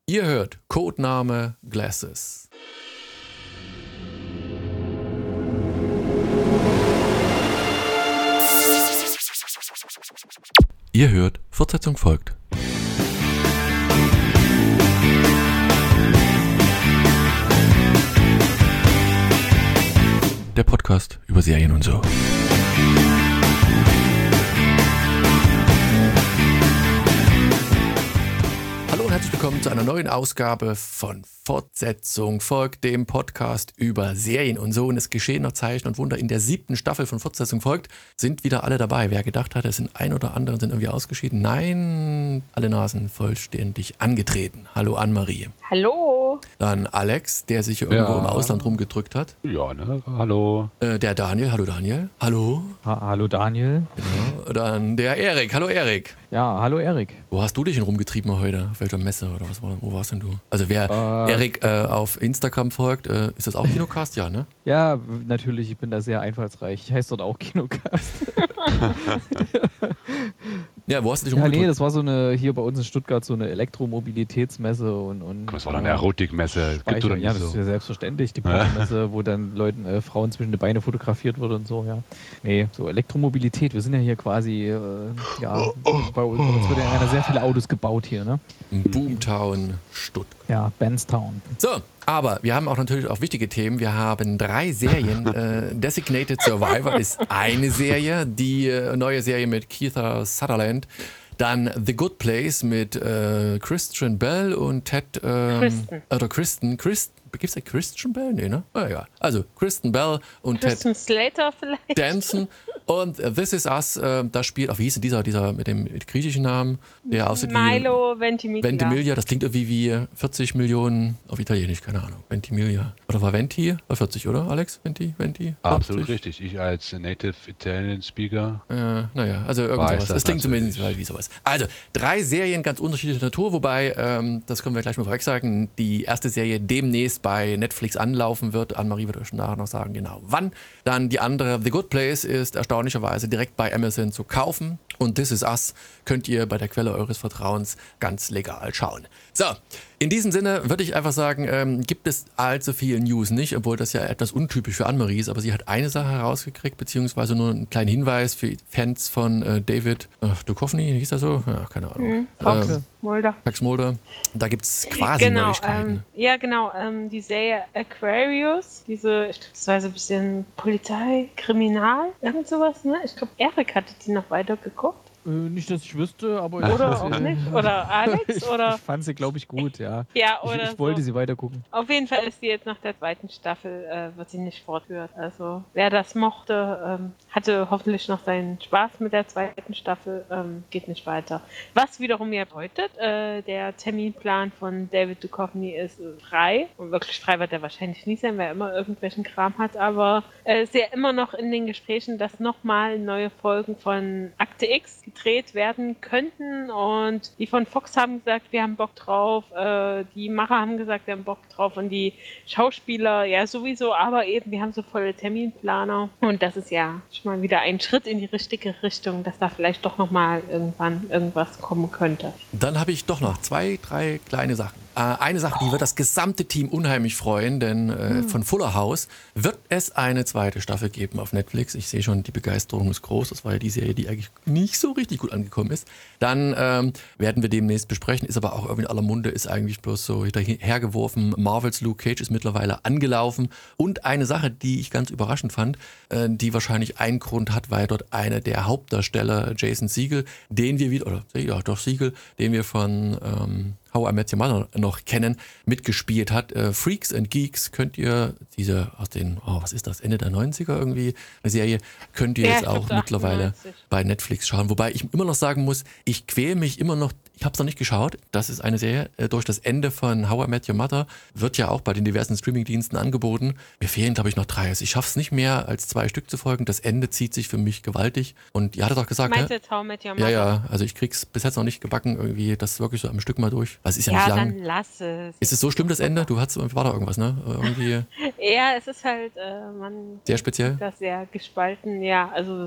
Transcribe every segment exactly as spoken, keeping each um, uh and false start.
Ihr hört Codename Glasses. Ihr hört, Fortsetzung folgt. Der Podcast über Serien und so. Hallo und herzlich willkommen zu einer neuen Ausgabe von Fortsetzung folgt, dem Podcast über Serien und so. Und es geschehen noch Zeichen und Wunder. In der siebten Staffel von Fortsetzung folgt sind wieder alle dabei. Wer gedacht hat, es sind ein oder andere sind irgendwie ausgeschieden. Nein, alle Nasen vollständig angetreten. Hallo Annemarie. Hallo. Dann Alex, der sich hier irgendwo Ja. im Ausland rumgedrückt hat. Ja, ne? Hallo. Äh, der Daniel. Hallo Daniel. Hallo. Ha- hallo Daniel. Genau. Dann der Erik. Hallo Erik. Ja, hallo Erik. Wo hast du dich denn rumgetrieben heute? Auf welcher Messe oder was war, wo warst denn du? Also wer Äh, Erik äh, auf Instagram folgt, äh, ist das auch Kinocast? Ja, ne? Ja, w- natürlich, ich bin da sehr einfallsreich. Ich heiße dort auch Kinocast. Ja, wo hast du dich Ja, nee, rumgedrückt? das war so eine, hier bei uns in Stuttgart, so eine Elektromobilitätsmesse und. und Das war doch eine Erotikmesse. Das gibt Speicher. doch Ja, nicht das ist so. ja selbstverständlich, die Partymesse, wo dann Leuten, äh, Frauen zwischen die Beine fotografiert wird und so, ja. Nee, so Elektromobilität, wir sind ja hier quasi, äh, ja, bei uns, bei uns wird ja sehr viele Autos gebaut hier, ne? Boomtown, Stuttgart. Ja, Benstown. So, aber wir haben auch natürlich auch wichtige Themen. Wir haben drei Serien. äh, Designated Survivor ist eine Serie, die äh, neue Serie mit Kiefer Sutherland. Dann The Good Place mit äh, Christian Bell und Ted ähm, Kristen. oder Kristen. Kristen. Gibt's da Christian Bell? Nee, ne? Ah, ja. Also Kristen Bell und Ted Kristen Slater vielleicht? Danson und äh, This Is Us, äh, da spielt, auch wie hieß denn dieser, dieser mit dem mit griechischen Namen, der aussieht Milo Ventimiglia. wie Ventimiglia, das klingt irgendwie wie vierzig Millionen auf Italienisch, keine Ahnung, Ventimiglia. Oder war Venti? War vierzig, oder Alex? Venti? Venti? Absolut vierzig? richtig. Ich als Native Italian Speaker. Äh, naja, also irgend Weiß sowas. das Das klingt natürlich. zumindest wie sowas. Also, drei Serien ganz unterschiedlicher Natur, wobei, ähm, das können wir gleich mal vorweg sagen, die erste Serie demnächst bei Netflix anlaufen wird. Anne-Marie wird euch nachher noch sagen, genau wann. Dann die andere, The Good Place, ist erstaunlicherweise direkt bei Amazon zu kaufen. Und This Is Us könnt ihr bei der Quelle eures Vertrauens ganz legal schauen. So, in diesem Sinne würde ich einfach sagen, ähm, gibt es allzu viel News nicht, obwohl das ja etwas untypisch für Anne-Marie ist, aber sie hat eine Sache herausgekriegt, beziehungsweise nur einen kleinen Hinweis für Fans von äh, David äh, Duchovny, hieß er so? Ja, keine Ahnung. Mhm, Fox Ähm, Mulder. Max Mulder. Da gibt es quasi Genau, Neuigkeiten. ähm, ja genau, ähm, die Serie Aquarius, diese, ich glaube, das war so ein bisschen Polizei, Kriminal, irgend sowas, ne? Ich glaube, Erik hatte die noch weiter geguckt. Äh, nicht, dass ich wüsste, aber Oder ich, auch nicht? Oder Alex? ich, Oder? ich fand sie, glaube ich, gut, ja. Ja, Ich, oder ich wollte so. sie weiter gucken. Auf jeden Fall ist sie jetzt nach der zweiten Staffel, äh, wird sie nicht fortgeführt. Also wer das mochte, ähm, hatte hoffentlich noch seinen Spaß mit der zweiten Staffel, ähm, geht nicht weiter. Was wiederum ja bedeutet, äh, der Terminplan von David Duchovny ist äh, frei. Und wirklich frei wird er wahrscheinlich nie sein, weil er immer irgendwelchen Kram hat, aber äh, ist ja immer noch in den Gesprächen, dass nochmal neue Folgen von Akte X gedreht werden könnten, und die von Fox haben gesagt, wir haben Bock drauf, äh, die Macher haben gesagt, wir haben Bock drauf, und die Schauspieler ja sowieso, aber eben, wir haben so volle Terminplaner, und das ist ja schon mal wieder ein Schritt in die richtige Richtung, dass da vielleicht doch nochmal irgendwann irgendwas kommen könnte. Dann habe ich doch noch zwei, drei kleine Sachen. Äh, eine Sache, die wird das gesamte Team unheimlich freuen, denn äh, von Fuller House wird es eine zweite Staffel geben auf Netflix. Ich sehe schon, die Begeisterung ist groß. Das war ja die Serie, die eigentlich nicht so richtig gut angekommen ist. Dann ähm, werden wir demnächst besprechen, ist aber auch irgendwie in aller Munde, ist eigentlich bloß so hergeworfen. Marvels Luke Cage ist mittlerweile angelaufen. Und eine Sache, die ich ganz überraschend fand, äh, die wahrscheinlich einen Grund hat, weil dort einer der Hauptdarsteller, Jason Segel, den wir wieder, oder ja doch Segel, den wir von ähm, How I Met Your Mother noch kennen, mitgespielt hat. Äh, Freaks and Geeks könnt ihr, diese aus den, oh, was ist das, Ende der neunziger irgendwie, eine Serie, könnt ihr Ja, jetzt ich auch glaub, mittlerweile achtundneunzig. bei Netflix schauen. Wobei ich immer noch sagen muss, ich quäle mich immer noch, ich habe es noch nicht geschaut, das ist eine Serie, äh, durch das Ende von How I Met Your Mother wird ja auch bei den diversen Streamingdiensten angeboten. Mir fehlen, glaube ich, noch drei. Also ich schaffe es nicht mehr, als zwei Stück zu folgen. Das Ende zieht sich für mich gewaltig. Und ihr hattet doch gesagt, Meinst du ne? jetzt How I Met Your Ja, Mother? ja, also ich krieg's bis jetzt noch nicht gebacken, irgendwie das wirklich so am Stück mal durch. Also es ist ja, Ja, nicht lang. dann lass es. Ist es so schlimm, das Ende? Du hattest, war da irgendwas, ne? Irgendwie Ja, es ist halt, äh, man sehr speziell. das sehr gespalten, ja, also es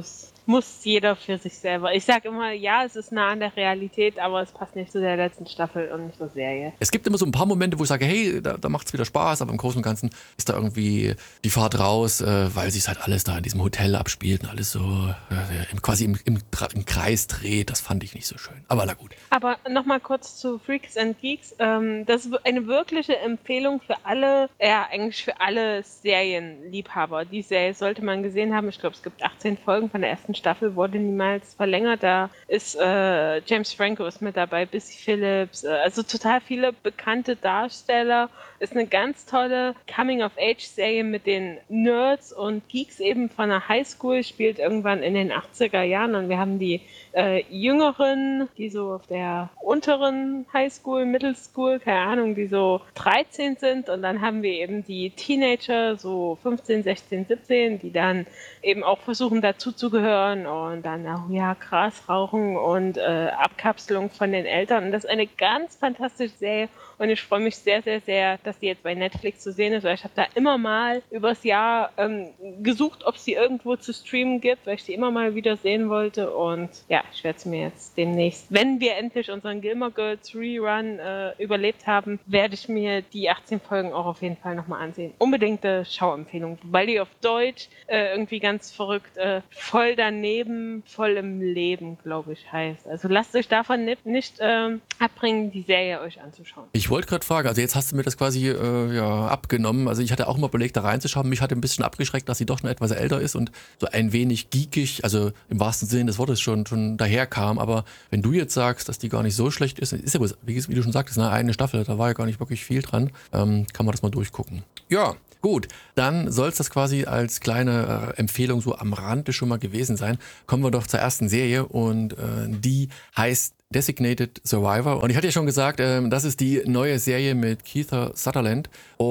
muss jeder für sich selber. Ich sage immer, ja, es ist nah an der Realität, aber es passt nicht zu der letzten Staffel und nicht zur Serie. Es gibt immer so ein paar Momente, wo ich sage, hey, da, da macht es wieder Spaß, aber im Großen und Ganzen ist da irgendwie die Fahrt raus, äh, weil sich halt alles da in diesem Hotel abspielt und alles so äh, im, quasi im, im, im Kreis dreht. Das fand ich nicht so schön. Aber na gut. Aber nochmal kurz zu Freaks and Geeks. Ähm, das ist eine wirkliche Empfehlung für alle, ja, eigentlich für alle Serienliebhaber. Die Serie sollte man gesehen haben. Ich glaube, es gibt achtzehn Folgen von der ersten Staffel, wurde niemals verlängert. Da ist äh, James Franco ist mit dabei, Busy Phillips, äh, also total viele bekannte Darsteller. Ist eine ganz tolle Coming-of-Age-Serie mit den Nerds und Geeks eben von der Highschool, spielt irgendwann in den achtziger Jahren und wir haben die äh, Jüngeren, die so auf der unteren Highschool, Middle School, keine Ahnung, die so dreizehn sind und dann haben wir eben die Teenager, so fünfzehn, sechzehn, siebzehn, die dann eben auch versuchen dazuzugehören und dann auch, ja, Gras rauchen und äh, Abkapselung von den Eltern und das ist eine ganz fantastische Serie und ich freue mich sehr, sehr, sehr, dass die jetzt bei Netflix zu sehen ist, weil ich habe da immer mal übers Jahr ähm, gesucht, ob es sie irgendwo zu streamen gibt, weil ich sie immer mal wieder sehen wollte und ja, ich werde es mir jetzt demnächst, wenn wir endlich unseren Gilmore Girls Rerun äh, überlebt haben, werde ich mir die achtzehn Folgen auch auf jeden Fall nochmal ansehen. Unbedingte Schauempfehlung, weil die auf Deutsch äh, irgendwie ganz verrückt, äh, voll daneben, voll im Leben, glaube ich, heißt. Also lasst euch davon nicht, nicht äh, abbringen, die Serie euch anzuschauen. Ich wollte gerade fragen, also jetzt hast du mir das quasi äh, ja, abgenommen. Also ich hatte auch mal überlegt, da reinzuschauen. Mich hatte ein bisschen abgeschreckt, dass sie doch schon etwas älter ist und so ein wenig geekig, also im wahrsten Sinne des Wortes schon, schon daherkam. Aber wenn du jetzt sagst, dass die gar nicht so schlecht ist, ist ja, wie, wie du schon sagtest, ne, eine Staffel, da war ja gar nicht wirklich viel dran, ähm, kann man das mal durchgucken. Ja, gut, dann soll es das quasi als kleine äh, Empfehlung so am Rande schon mal gewesen sein. Kommen wir doch zur ersten Serie und äh, die heißt Designated Survivor. Und ich hatte ja schon gesagt, ähm, das ist die neue Serie mit Kiefer Sutherland.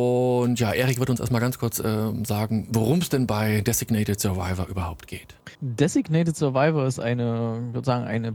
Und ja, Erik wird uns erstmal ganz kurz ähm, sagen, worum es denn bei Designated Survivor überhaupt geht. Designated Survivor ist eine, ich würde sagen, eine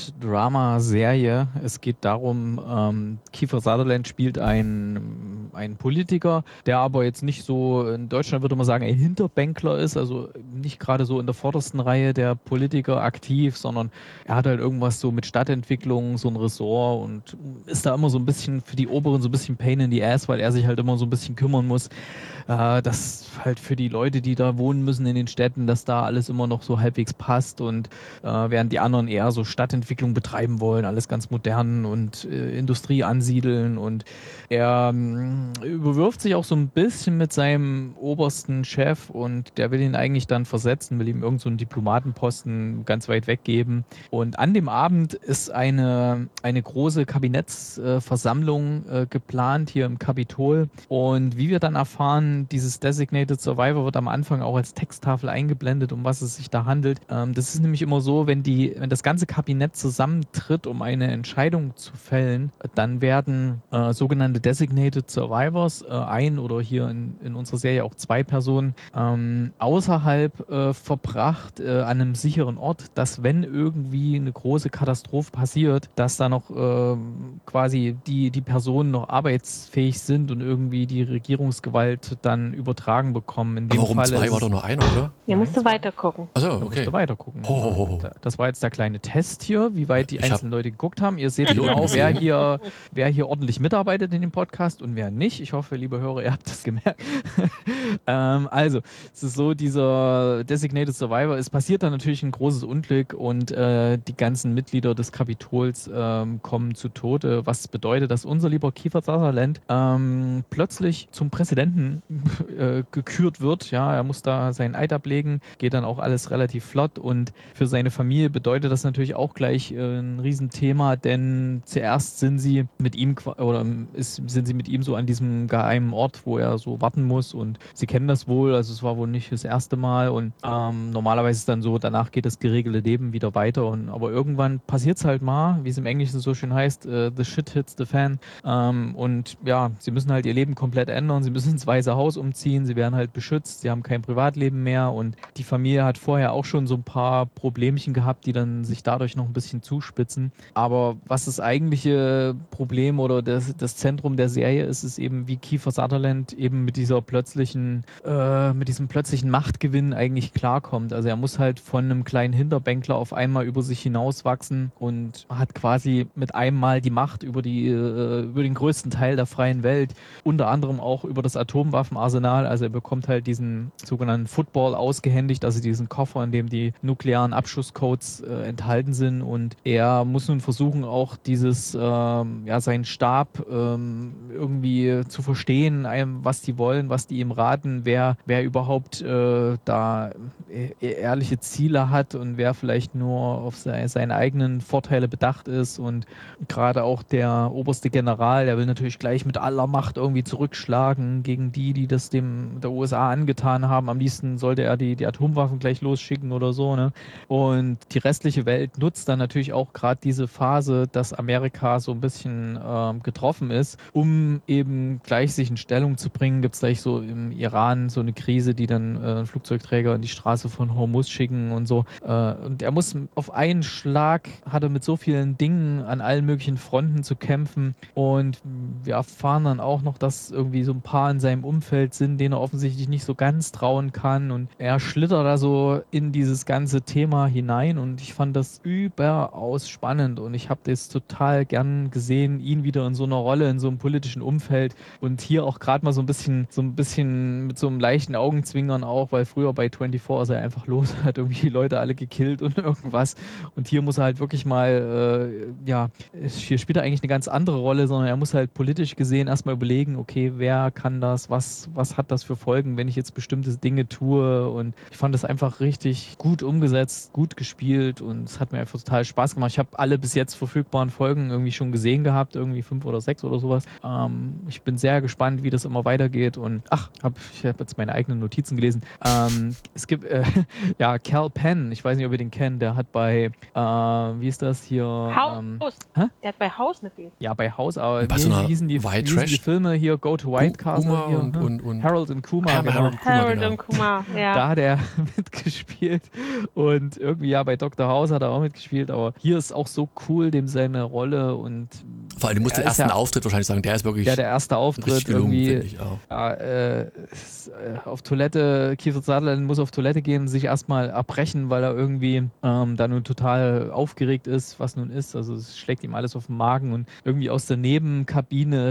Polit-Drama-Serie. Es geht darum, ähm, Kiefer Sutherland spielt einen, einen Politiker, der aber jetzt nicht so, in Deutschland würde man sagen, ein Hinterbänkler ist, also nicht gerade so in der vordersten Reihe der Politiker aktiv, sondern er hat halt irgendwas so mit Stadtentwicklung, so ein Ressort und ist da immer so ein bisschen für die Oberen so ein bisschen Pain in the Ass, weil er sich halt immer so ein bisschen kümmern muss, äh, dass halt für die Leute, die da wohnen müssen in den Städten, dass da alles immer noch so halbwegs passt und äh, während die anderen eher so Stadtentwicklung betreiben wollen, alles ganz modern und äh, Industrie ansiedeln und er ähm, überwirft sich auch so ein bisschen mit seinem obersten Chef und der will ihn eigentlich dann versetzen, will ihm irgend so einen Diplomatenposten ganz weit weggeben und an dem Abend ist eine, eine große Kabinettsversammlung äh, geplant hier im Kapitol und wie wir dann erfahren, dieses Designated Survivor wird am Anfang auch als Texttafel eingeblendet, um was es sich da handelt. Ähm, das ist nämlich immer so, wenn, die, wenn das ganze Kabinett zusammentritt, um eine Entscheidung zu fällen, dann werden äh, sogenannte Designated Survivors, äh, ein oder hier in, in unserer Serie auch zwei Personen, ähm, außerhalb äh, verbracht äh, an einem sicheren Ort, dass wenn irgendwie eine große Katastrophe passiert, dass da noch äh, quasi die, die Personen noch arbeitsfähig sind und irgendwie die Regierungsgewalt dann übertragen bekommen. In dem Aber warum Fall zwei war doch nur einer, oder? Ihr müsst weiter gucken. Achso, Da musst okay. du weiter gucken. Ho, ho, ho. Das war jetzt der kleine Test hier, wie weit die Ich hab einzelnen Leute geguckt haben. Ihr seht Piloten genau, wer gesehen. hier, wer hier ordentlich mitarbeitet in dem Podcast und wer nicht. Ich hoffe, liebe Hörer, ihr habt das gemerkt. ähm, also, es ist so, dieser Designated Survivor, es passiert dann natürlich ein großes Unglück und äh, die ganzen Mitglieder des Kapitols ähm, kommen zu Tode, was bedeutet, dass unser lieber Kiefer Sutherland ähm, plötzlich zum Präsidenten äh, gekürt wird. Ja, er muss da seinen Eid ablegen, geht dann auch alles relativ flott und für seine Familie bedeutet das natürlich auch gleich äh, ein Riesenthema, denn zuerst sind sie mit ihm qua- oder ist, sind sie mit ihm so an diesem geheimen Ort, wo er so warten muss und sie kennen das wohl, also es war wohl nicht das erste Mal und ähm, normalerweise ist es dann so, danach geht das geregelte Leben wieder weiter und aber irgendwann passiert es halt mal, wie es im Englischen so schön heißt, äh, the shit hits the fan ähm, und ja, sie müssen halt ihr Leben komplett ändern, sie müssen ins Weiße Haus umziehen, sie werden halt beschützt, sie haben kein Privatleben mehr und die Familie hat vorher auch schon so ein paar Problemchen gehabt, die dann sich dadurch noch ein bisschen zuspitzen. Aber was das eigentliche Problem oder das, das Zentrum der Serie ist, ist ist eben, wie Kiefer Sutherland eben mit dieser plötzlichen, äh, mit diesem plötzlichen Machtgewinn eigentlich klarkommt. Also er muss halt von einem kleinen Hinterbänkler auf einmal über sich hinauswachsen und hat quasi mit einem Mal die Macht über die, äh, über den größten Teil der freien Welt, unter anderem auch über das Atomwaffenarsenal. Also er bekommt halt diesen sogenannten Football ausgehändigt, also diesen Koffer, in dem die nuklearen Abschusscodes äh, enthalten sind, und er muss nun versuchen, auch dieses, ähm, ja, seinen Stab ähm, irgendwie zu verstehen, einem, was die wollen, was die ihm raten, wer, wer überhaupt äh, da e- ehrliche Ziele hat und wer vielleicht nur auf se- seine eigenen Vorteile bedacht ist. Und gerade auch der oberste General, der will natürlich gleich mit aller Macht irgendwie zurückschlagen gegen die, die das dem der U S A angetan haben. Am liebsten sollte er die, die Atomwaffen gleich losschicken oder so, ne? Und die restliche Welt nutzt dann natürlich auch gerade diese Phase, dass Amerika so ein bisschen ähm, getroffen ist, um eben gleich sich in Stellung zu bringen. Gibt es gleich so im Iran so eine Krise, die dann äh, Flugzeugträger in die Straße von Hormuz schicken und so. Äh, und er muss auf einen Schlag, hat er mit so vielen Dingen an allen möglichen Fronten zu kämpfen. Und wir erfahren dann auch noch, dass irgendwie so ein paar in seinem Umfeld sind, denen er offensichtlich nicht so ganz trauen kann. Und er schlittert da so in dieses ganze Thema hinein, und ich fand das überaus spannend, und ich habe das total gern gesehen, ihn wieder in so einer Rolle, in so einem politischen Umfeld, und hier auch gerade mal so ein bisschen, so ein bisschen mit so einem leichten Augenzwinkern auch, weil früher bei vierundzwanzig ist er einfach los, hat irgendwie die Leute alle gekillt und irgendwas, und hier muss er halt wirklich mal, äh, ja, hier spielt er eigentlich eine ganz andere Rolle, sondern er muss halt politisch gesehen erstmal überlegen, okay, wer kann das, was, was hat das für Folgen, wenn ich jetzt bestimmte Dinge tue, und ich fand das einfach richtig gut umgesetzt, gut gespielt, und es hat mir einfach total Spaß gemacht. Ich habe alle bis jetzt verfügbaren Folgen irgendwie schon gesehen gehabt, irgendwie fünf oder sechs oder sowas. Ähm, ich bin sehr gespannt, wie das immer weitergeht, und ach, hab, ich habe jetzt meine eigenen Notizen gelesen. Ähm, es gibt, äh, ja, Cal Penn, ich weiß nicht, ob ihr den kennt, der hat bei, äh, wie ist das hier? Haus. Ähm, hä? Der hat bei Haus mitgespielt. Ja, bei Haus, aber Bei wie, so einer wie hießen die, White wie hießen die Trash? Filme hier? Go to White Castle Kuma hier, und, ne? und, und Harold und Kumar, Ja, genau. Harold und Kumar, Harold genau. und Kumar, ja. Da hat er mitgespielt, und irgendwie ja bei Doktor House hat er auch mitgespielt, aber hier ist auch so cool, dem seine Rolle, und Vor allem, du musst er den ist ersten ja- Auftritt wahrscheinlich sagen, der ist wirklich ja, der erste richtig Auftritt gelungen, irgendwie, finde ich auch. ja, äh, ist, äh, auf Toilette, Kiefer Sutherland muss auf Toilette gehen, sich erstmal abbrechen, weil er irgendwie ähm, da nun total aufgeregt ist, was nun ist, also es schlägt ihm alles auf den Magen, und irgendwie aus der Nebenkabine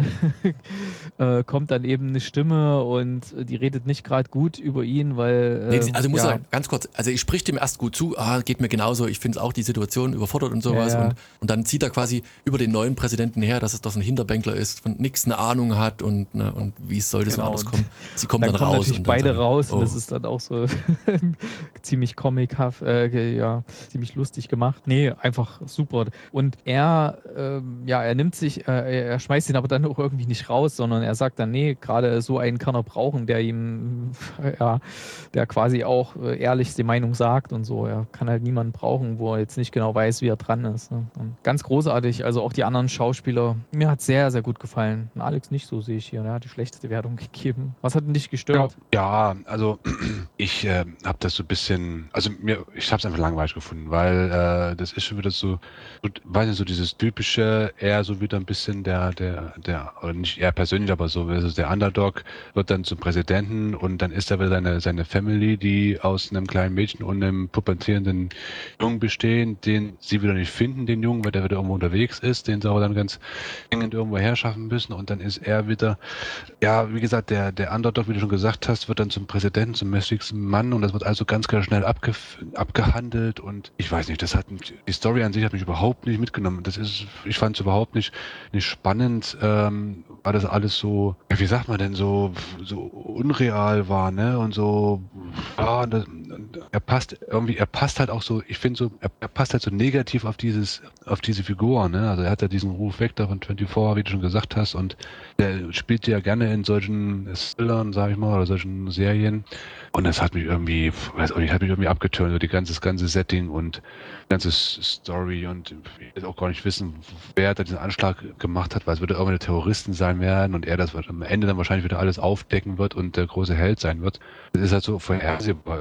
äh, kommt dann eben eine Stimme, und die redet nicht gerade gut über ihn, weil äh, Nee, die- also ich muss ja, sagen, ganz kurz, also ich sprich dem erst gut zu, ah, geht mir genauso, ich finde es auch die Situation überfordert und sowas, Ja, ja. Und, und dann zieht er quasi über den neuen Präsidenten her, dass es doch so ein Hinterbänkler ist, von nix eine Ahnung hat, und, ne, und wie soll das Genau, anders und kommen? Sie kommen dann dann, kommen raus. natürlich und dann beide sagen, raus, und oh. das ist dann auch so ziemlich comichaft, äh, ja, ziemlich lustig gemacht. Nee, einfach super. Und er, ähm, ja, er nimmt sich, äh, er schmeißt ihn aber dann auch irgendwie nicht raus, sondern er sagt dann, nee, gerade so einen kann er brauchen, der ihm, ja, der quasi auch äh, ehrlich die Meinung sagt und so. Er kann halt niemanden brauchen, wo er jetzt nicht genau weiß, wie er dran ist. Ne? Und ganz großartig, also auch die anderen Schauspieler. Mir hat sehr, sehr gut gefallen. Und Alex nicht so, sehe ich hier. Er hat die schlechteste Wertung gegeben. Was hat denn dich gestört? Ja, also ich äh, habe das so ein bisschen, also mir, ich habe es einfach langweilig gefunden, weil äh, das ist schon wieder so, so, weiß nicht, so dieses typische, eher so wieder ein bisschen der, der, der, oder nicht er persönlich, aber so, also der Underdog wird dann zum Präsidenten, und dann ist da wieder seine, seine Family, die aus einem kleinen Mädchen und einem pubertierenden Jungen bestehen, den sie wieder nicht finden, den Jungen, weil der wieder irgendwo unterwegs ist, den sie aber dann ganz dringend irgendwo herschaffen müssen, und dann ist er wieder, ja, wie gesagt, der, der Underdog, wie du schon gesagt hast, wird dann zum Präsidenten, zum mächtigsten Mann, und das wird also ganz, ganz schnell abge, abgehandelt, und ich weiß nicht, das hat mich, die Story an sich hat mich überhaupt nicht mitgenommen. Das ist, ich fand es überhaupt nicht, nicht spannend, ähm, weil das alles so, ja, wie sagt man denn, so, so unreal war, ne, und so, ja, das, er passt irgendwie, er passt halt auch so, ich finde so, er, er passt halt so negativ auf dieses, auf diese Figur, ne, also er hat ja diesen Ruf weg da von vierundzwanzig, wie du schon gesagt hast, und der spielt ja gerne in solchen Thrillern, sag ich mal, oder solchen Serien. Und das hat mich irgendwie, weiß auch nicht, hat mich irgendwie abgeturnt, so die ganze, das ganze Setting und die ganze Story, und ich will auch gar nicht wissen, wer da diesen Anschlag gemacht hat, weil es würde irgendwelche Terroristen sein werden, und er das am Ende dann wahrscheinlich wieder alles aufdecken wird und der große Held sein wird. Das ist halt so vorhersehbar irgendwie.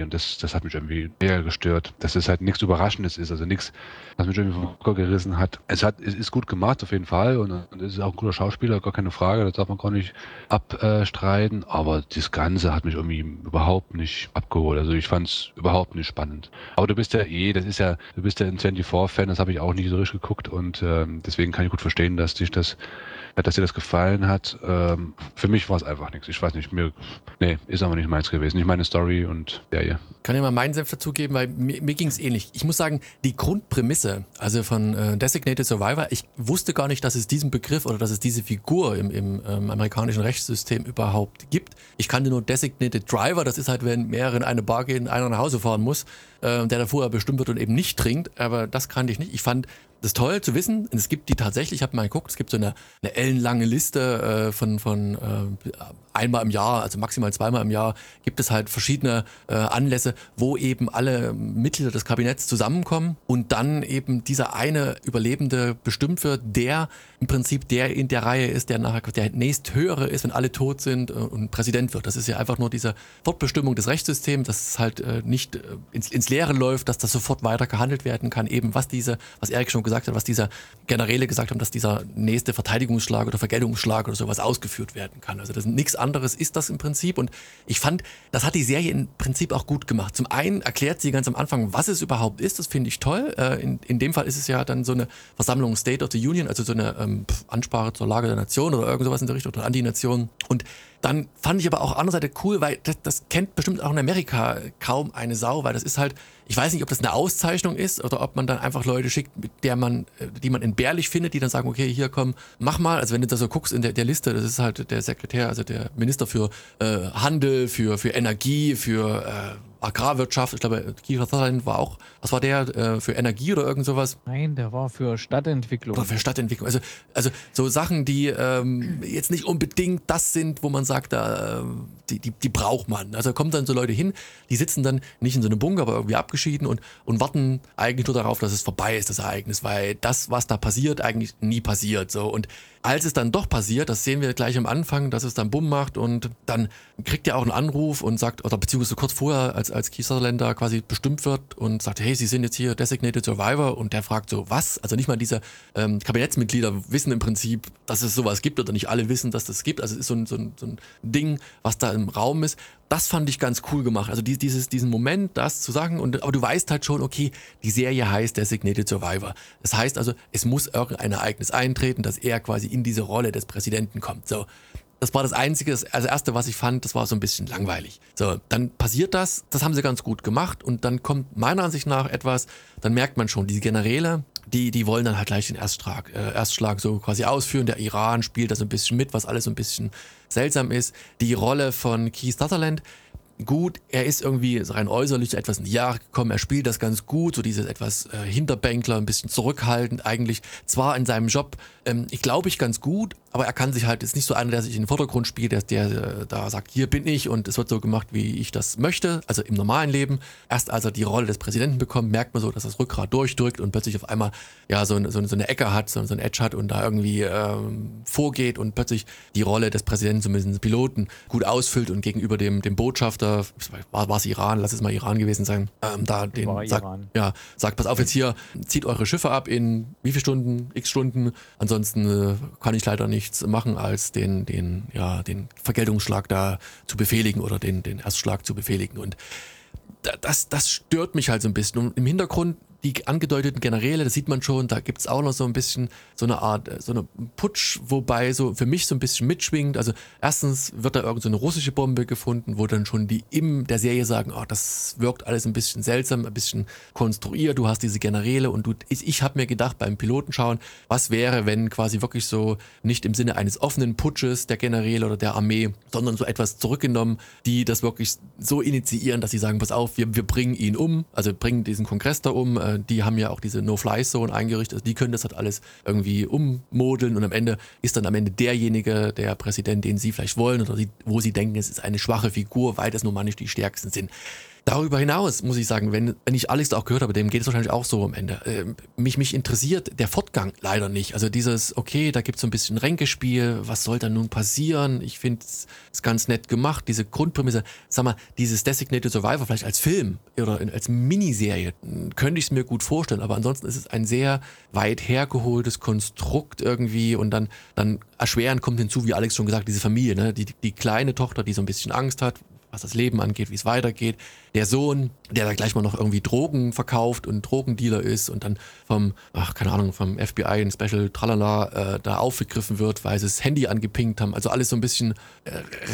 und das, das hat mich irgendwie mega gestört, dass es halt nichts Überraschendes ist, also nichts, was mich irgendwie vom Hocker gerissen hat. Es hat, es ist gut gemacht auf jeden Fall und, und es ist auch ein guter Schauspieler, gar keine Frage, das darf man gar nicht abstreiten, aber das Ganze hat mich irgendwie überhaupt nicht abgeholt, also ich fand es überhaupt nicht spannend. Aber du bist ja eh, das ist ja, du bist ja ein vierundzwanzig-Fan, das habe ich auch nicht so richtig geguckt und ähm, deswegen kann ich gut verstehen, dass dich das dass dir das gefallen hat. Ähm, für mich war es einfach nichts. Ich weiß nicht, mir, nee, ist aber nicht meins gewesen. Nicht meine Story und der hier. Kann ich mal meinen Senf dazugeben, weil mir, mir ging es ähnlich. Ich muss sagen, die Grundprämisse, also von äh, Designated Survivor, ich wusste gar nicht, dass es diesen Begriff oder dass es diese Figur im, im ähm, amerikanischen Rechtssystem überhaupt gibt. Ich kannte nur Designated Driver, das ist halt, wenn mehrere in eine Bar gehen, einer nach Hause fahren muss, äh, der da vorher bestimmt wird und eben nicht trinkt, aber das kannte ich nicht. Ich fand das ist toll zu wissen. Und es gibt die tatsächlich, ich habe mal geguckt, es gibt so eine, eine ellenlange Liste äh, von, von äh, einmal im Jahr, also maximal zweimal im Jahr, gibt es halt verschiedene äh, Anlässe, wo eben alle Mitglieder des Kabinetts zusammenkommen und dann eben dieser eine Überlebende bestimmt wird, der im Prinzip der in der Reihe ist, der nachher der nächsthöhere ist, wenn alle tot sind äh, und Präsident wird. Das ist ja einfach nur diese Fortbestimmung des Rechtssystems, dass es halt äh, nicht äh, ins, ins Leere läuft, dass das sofort weiter gehandelt werden kann, eben was diese, was Erik schon gesagt hat, was dieser Generäle gesagt haben, dass dieser nächste Verteidigungsschlag oder Vergeltungsschlag oder sowas ausgeführt werden kann. Also das ist nichts anderes ist das im Prinzip und ich fand, das hat die Serie im Prinzip auch gut gemacht. Zum einen erklärt sie ganz am Anfang, was es überhaupt ist, das finde ich toll. In, in dem Fall ist es ja dann so eine Versammlung State of the Union, also so eine ähm, Ansprache zur Lage der Nation oder irgend sowas in der Richtung oder an die Nation und dann fand ich aber auch andererseits cool, weil das, das kennt bestimmt auch in Amerika kaum eine Sau, weil das ist halt, ich weiß nicht, ob das eine Auszeichnung ist oder ob man dann einfach Leute schickt, mit der man, die man entbehrlich findet, die dann sagen, okay, hier komm, mach mal. Also wenn du da so guckst in der, der Liste, das ist halt der Sekretär, also der Minister für äh, Handel, für, für Energie, für äh, Agrarwirtschaft, ich glaube, Kiefer Sutherland war auch, was war der, äh, für Energie oder irgend sowas? Nein, der war für Stadtentwicklung. Oder für Stadtentwicklung. Also, also so Sachen, die ähm, jetzt nicht unbedingt das sind, wo man sagt, da, äh, die, die, die braucht man. Also kommen dann so Leute hin, die sitzen dann nicht in so einem Bunker, aber irgendwie abgeschieden und, und warten eigentlich nur darauf, dass es vorbei ist, das Ereignis, weil das, was da passiert, eigentlich nie passiert. So. Und als es dann doch passiert, das sehen wir gleich am Anfang, dass es dann Bumm macht und dann kriegt er auch einen Anruf und sagt, oder beziehungsweise kurz vorher, als, als Keith Sutherland da quasi bestimmt wird und sagt, hey, Sie sind jetzt hier Designated Survivor und der fragt so, was? Also nicht mal diese ähm, Kabinettsmitglieder wissen im Prinzip, dass es sowas gibt oder nicht alle wissen, dass das gibt. Also es ist so ein, so ein, so ein Ding, was da im Raum ist. Das fand ich ganz cool gemacht. Also die, dieses, diesen Moment, das zu sagen, und, aber du weißt halt schon, okay, die Serie heißt Designated Survivor. Das heißt also, es muss irgendein Ereignis eintreten, dass er quasi in diese Rolle des Präsidenten kommt. So. Das war das Einzige, das also Erste, was ich fand, das war so ein bisschen langweilig. So, dann passiert das, das haben sie ganz gut gemacht und dann kommt meiner Ansicht nach etwas, dann merkt man schon, diese Generäle, die, die wollen dann halt gleich den Erstschlag, äh, Erstschlag so quasi ausführen. Der Iran spielt da so ein bisschen mit, was alles so ein bisschen seltsam ist. Die Rolle von Keith Sutherland, gut, er ist irgendwie rein äußerlich etwas in die Jahre gekommen, er spielt das ganz gut, so dieses etwas äh, Hinterbänkler, ein bisschen zurückhaltend eigentlich, zwar in seinem Job, ähm, ich glaube ich ganz gut, aber er kann sich halt, ist nicht so einer, der sich in den Vordergrund spielt, der, der äh, da sagt, hier bin ich und es wird so gemacht, wie ich das möchte, also im normalen Leben. Erst als er die Rolle des Präsidenten bekommt, merkt man so, dass das Rückgrat durchdrückt und plötzlich auf einmal ja so, so, so eine Ecke hat, so, so ein Edge hat und da irgendwie ähm, vorgeht und plötzlich die Rolle des Präsidenten, zumindest des Piloten, gut ausfüllt und gegenüber dem, dem Botschafter, war es Iran, lass es mal Iran gewesen sein, ähm, da den sagt, ja, sagt, pass auf jetzt hier, zieht eure Schiffe ab in wie viele Stunden, x Stunden, ansonsten äh, kann ich leider nichts machen, als den, den, ja, den Vergeltungsschlag da zu befehligen oder den, den Erstschlag zu befehligen und das, das stört mich halt so ein bisschen und im Hintergrund die angedeuteten Generäle, das sieht man schon, da gibt es auch noch so ein bisschen so eine Art, so eine Putsch, wobei so für mich so ein bisschen mitschwingt. Also erstens wird da irgend so eine russische Bombe gefunden, wo dann schon die in der Serie sagen, oh, das wirkt alles ein bisschen seltsam, ein bisschen konstruiert, du hast diese Generäle und du, ich, ich habe mir gedacht beim Piloten schauen, was wäre, wenn quasi wirklich so nicht im Sinne eines offenen Putsches der Generäle oder der Armee, sondern so etwas zurückgenommen, die das wirklich so initiieren, dass sie sagen, pass auf, wir, wir bringen ihn um, also bringen diesen Kongress da um, die haben ja auch diese No-Fly-Zone eingerichtet, also die können das halt alles irgendwie ummodeln und am Ende ist dann am Ende derjenige, der Präsident, den sie vielleicht wollen oder die, wo sie denken, es ist eine schwache Figur, weil das nun mal nicht die stärksten sind. Darüber hinaus muss ich sagen, wenn, wenn ich Alex auch gehört habe, dem geht es wahrscheinlich auch so am Ende. Äh, mich, mich interessiert der Fortgang leider nicht. Also dieses, okay, da gibt es so ein bisschen Ränkespiel, was soll da nun passieren? Ich finde es ganz nett gemacht, diese Grundprämisse. Sag mal, dieses Designated Survivor vielleicht als Film oder in, als Miniserie, könnte ich es mir gut vorstellen. Aber ansonsten ist es ein sehr weit hergeholtes Konstrukt irgendwie und dann, dann erschwerend kommt hinzu, wie Alex schon gesagt, diese Familie, ne? die, die kleine Tochter, die so ein bisschen Angst hat, was das Leben angeht, wie es weitergeht. Der Sohn, der da gleich mal noch irgendwie Drogen verkauft und Drogendealer ist und dann vom, ach, keine Ahnung, vom F B I in Special Tralala äh, da aufgegriffen wird, weil sie das Handy angepinkt haben. Also alles so ein bisschen äh,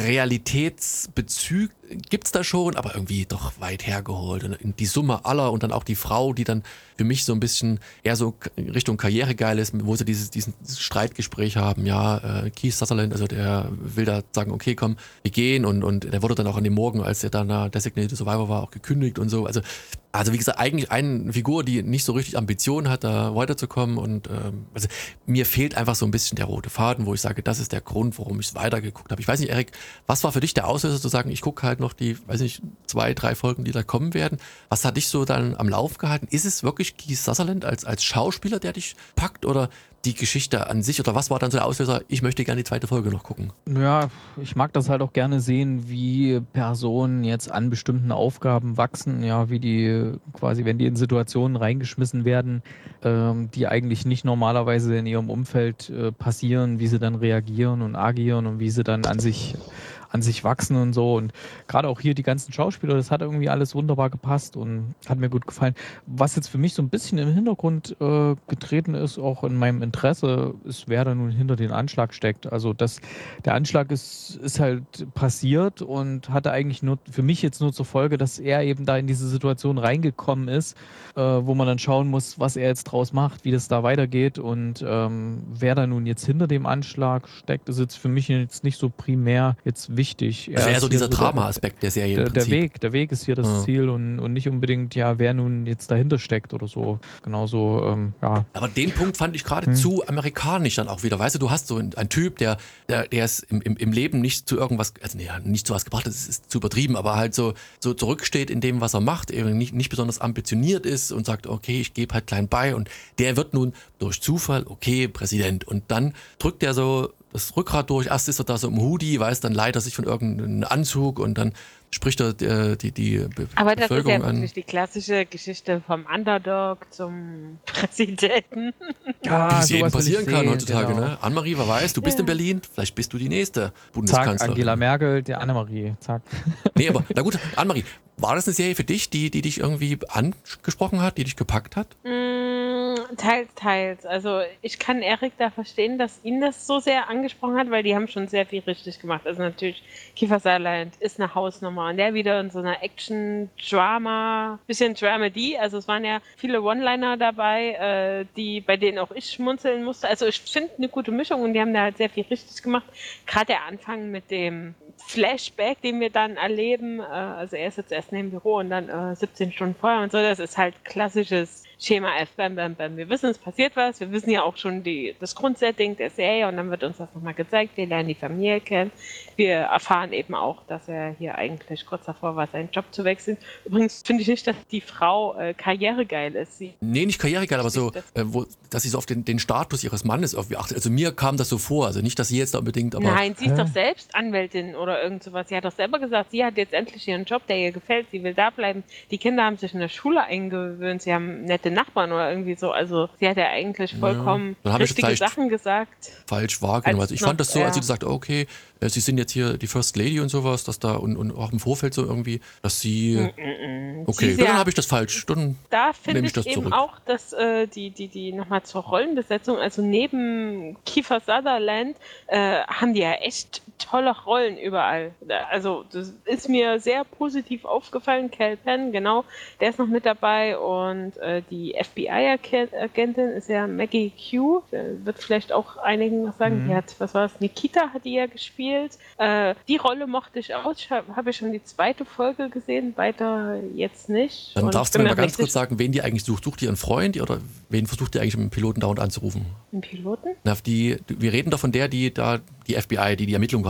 Realitätsbezug gibt's da schon, aber irgendwie doch weit hergeholt. Und die Summe aller und dann auch die Frau, die dann für mich so ein bisschen eher so Richtung Karrieregeil ist, wo sie dieses, dieses Streitgespräch haben, ja, äh, Keith Sutherland, also der will da sagen, okay, komm, wir gehen und, und der wurde dann auch an dem Morgen, als er dann da Designated Survivor war, auch gekündigt und so. Also, also wie gesagt, eigentlich eine Figur, die nicht so richtig Ambitionen hat, da weiterzukommen und ähm, also mir fehlt einfach so ein bisschen der rote Faden, wo ich sage, das ist der Grund, warum ich es weitergeguckt habe. Ich weiß nicht, Erik, was war für dich der Auslöser zu sagen, ich gucke halt noch die, weiß nicht, zwei, drei Folgen, die da kommen werden. Was hat dich so dann am Lauf gehalten? Ist es wirklich Keith Sutherland als, als Schauspieler, der dich packt oder die Geschichte an sich oder was war dann so der Auslöser, ich möchte gerne die zweite Folge noch gucken? Ja, ich mag das halt auch gerne sehen, wie Personen jetzt an bestimmten Aufgaben wachsen, ja, wie die quasi, wenn die in Situationen reingeschmissen werden, ähm, die eigentlich nicht normalerweise in ihrem Umfeld äh, passieren, wie sie dann reagieren und agieren und wie sie dann an sich an sich wachsen und so. Und gerade auch hier die ganzen Schauspieler, das hat irgendwie alles wunderbar gepasst und hat mir gut gefallen. Was jetzt für mich so ein bisschen im Hintergrund äh, getreten ist, auch in meinem Interesse, ist, wer da nun hinter den Anschlag steckt. Also das, der Anschlag ist, ist halt passiert und hatte eigentlich nur für mich jetzt nur zur Folge, dass er eben da in diese Situation reingekommen ist, äh, wo man dann schauen muss, was er jetzt draus macht, wie das da weitergeht und ähm, wer da nun jetzt hinter dem Anschlag steckt, ist jetzt für mich jetzt nicht so primär jetzt wichtig. Wichtig. Also eher so dieser Drama-Aspekt der Serie. Der, der Weg, der Weg ist hier das ja. Ziel und, und nicht unbedingt, ja, wer nun jetzt dahinter steckt oder so. Genauso, ähm, ja. Aber den Punkt fand ich gerade hm. zu amerikanisch dann auch wieder. Weißt du, du hast so einen, einen Typ, der, der, der ist im, im, im Leben nicht zu irgendwas, also nee, nicht zu was gebracht, das ist zu übertrieben, aber halt so, so zurücksteht in dem, was er macht, eben nicht, nicht besonders ambitioniert ist und sagt, okay, ich gebe halt klein bei und der wird nun durch Zufall, okay, Präsident. Und dann drückt er so das Rückgrat durch, erst ist er da so im Hoodie, weiß, dann leitet er sich von irgendeinem Anzug und dann spricht er äh, die, die Be- Aber das Bevölkerung ist ja an. wirklich die klassische Geschichte vom Underdog zum Präsidenten. Ja, wie es jedem sowas will ich passieren kann sehen, heutzutage. genau. Ne? Annemarie, wer weiß, du bist Ja. in Berlin, vielleicht bist du die nächste Zack, Bundeskanzlerin. Angela Merkel, der Annemarie, zack. Nee, aber na gut, Annemarie, war das eine Serie für dich, die, die dich irgendwie angesprochen hat, die dich gepackt hat? Mm, teils, teils. Also ich kann Erik da verstehen, dass ihn das so sehr angesprochen hat, weil die haben schon sehr viel richtig gemacht. Also natürlich, Kiefer Sutherland ist eine Hausnummer und der wieder in so einer Action-Drama, bisschen Dramedy. Also es waren ja viele One-Liner dabei, äh, die, bei denen auch ich schmunzeln musste. Also ich finde eine gute Mischung und die haben da halt sehr viel richtig gemacht. Gerade der Anfang mit dem Flashback, den wir dann erleben, äh, also er ist jetzt erst neben dem Büro und dann äh, siebzehn Stunden vorher und so, das ist halt klassisches Schema F, bam, bam, bam. Wir wissen, es passiert was, wir wissen ja auch schon die, das Grundsetting der Serie und dann wird uns das nochmal gezeigt, wir lernen die Familie kennen. Wir erfahren eben auch, dass er hier eigentlich kurz davor war, seinen Job zu wechseln. Übrigens finde ich nicht, dass die Frau äh, karrieregeil ist. Sie Nee, nicht karrieregeil, aber so, äh, wo, dass sie so auf den, den Status ihres Mannes irgendwie achtet. Also mir kam das so vor, also nicht, dass sie jetzt da unbedingt, aber... Nein, sie ist doch selbst Anwältin oder irgend sowas. Sie hat doch selber gesagt, sie hat jetzt endlich ihren Job, der ihr gefällt, sie will da bleiben. Die Kinder haben sich in der Schule eingewöhnt, sie haben nette Nachbarn oder irgendwie so. Also sie hat ja eigentlich vollkommen Dann habe ich richtige vielleicht Sachen gesagt. falsch wahrgenommen. Als Also ich noch, fand das so, ja. als sie gesagt, okay, äh, sie sind jetzt hier die First Lady und sowas, dass da und, und auch im Vorfeld so irgendwie, dass sie... Mm-mm. Okay, Sie ist dann ja- habe ich das falsch. Dann Da nehme finde ich ich, das eben zurück. auch, dass äh, die, die, die nochmal zur Rollenbesetzung, also neben Kiefer Sutherland, äh, haben die ja echt tolle Rollen überall. Also das ist mir sehr positiv aufgefallen. Cal Penn, genau, der ist noch mit dabei und äh, die F B I-Agentin ist ja Maggie Q, äh, wird vielleicht auch einigen was sagen. Mhm. Die hat, was war es, Nikita hat die ja gespielt. Äh, die Rolle mochte ich auch. Ich habe hab ja schon die zweite Folge gesehen, weiter jetzt nicht. Dann Und darfst du bin mir mal mir ganz richtig- kurz sagen, wen die eigentlich sucht. Sucht ihr einen Freund oder wen versucht ihr eigentlich mit dem Piloten dauernd anzurufen? Einen Piloten? Na, die, wir reden doch von der, die da die F B I, die die Ermittlung quasi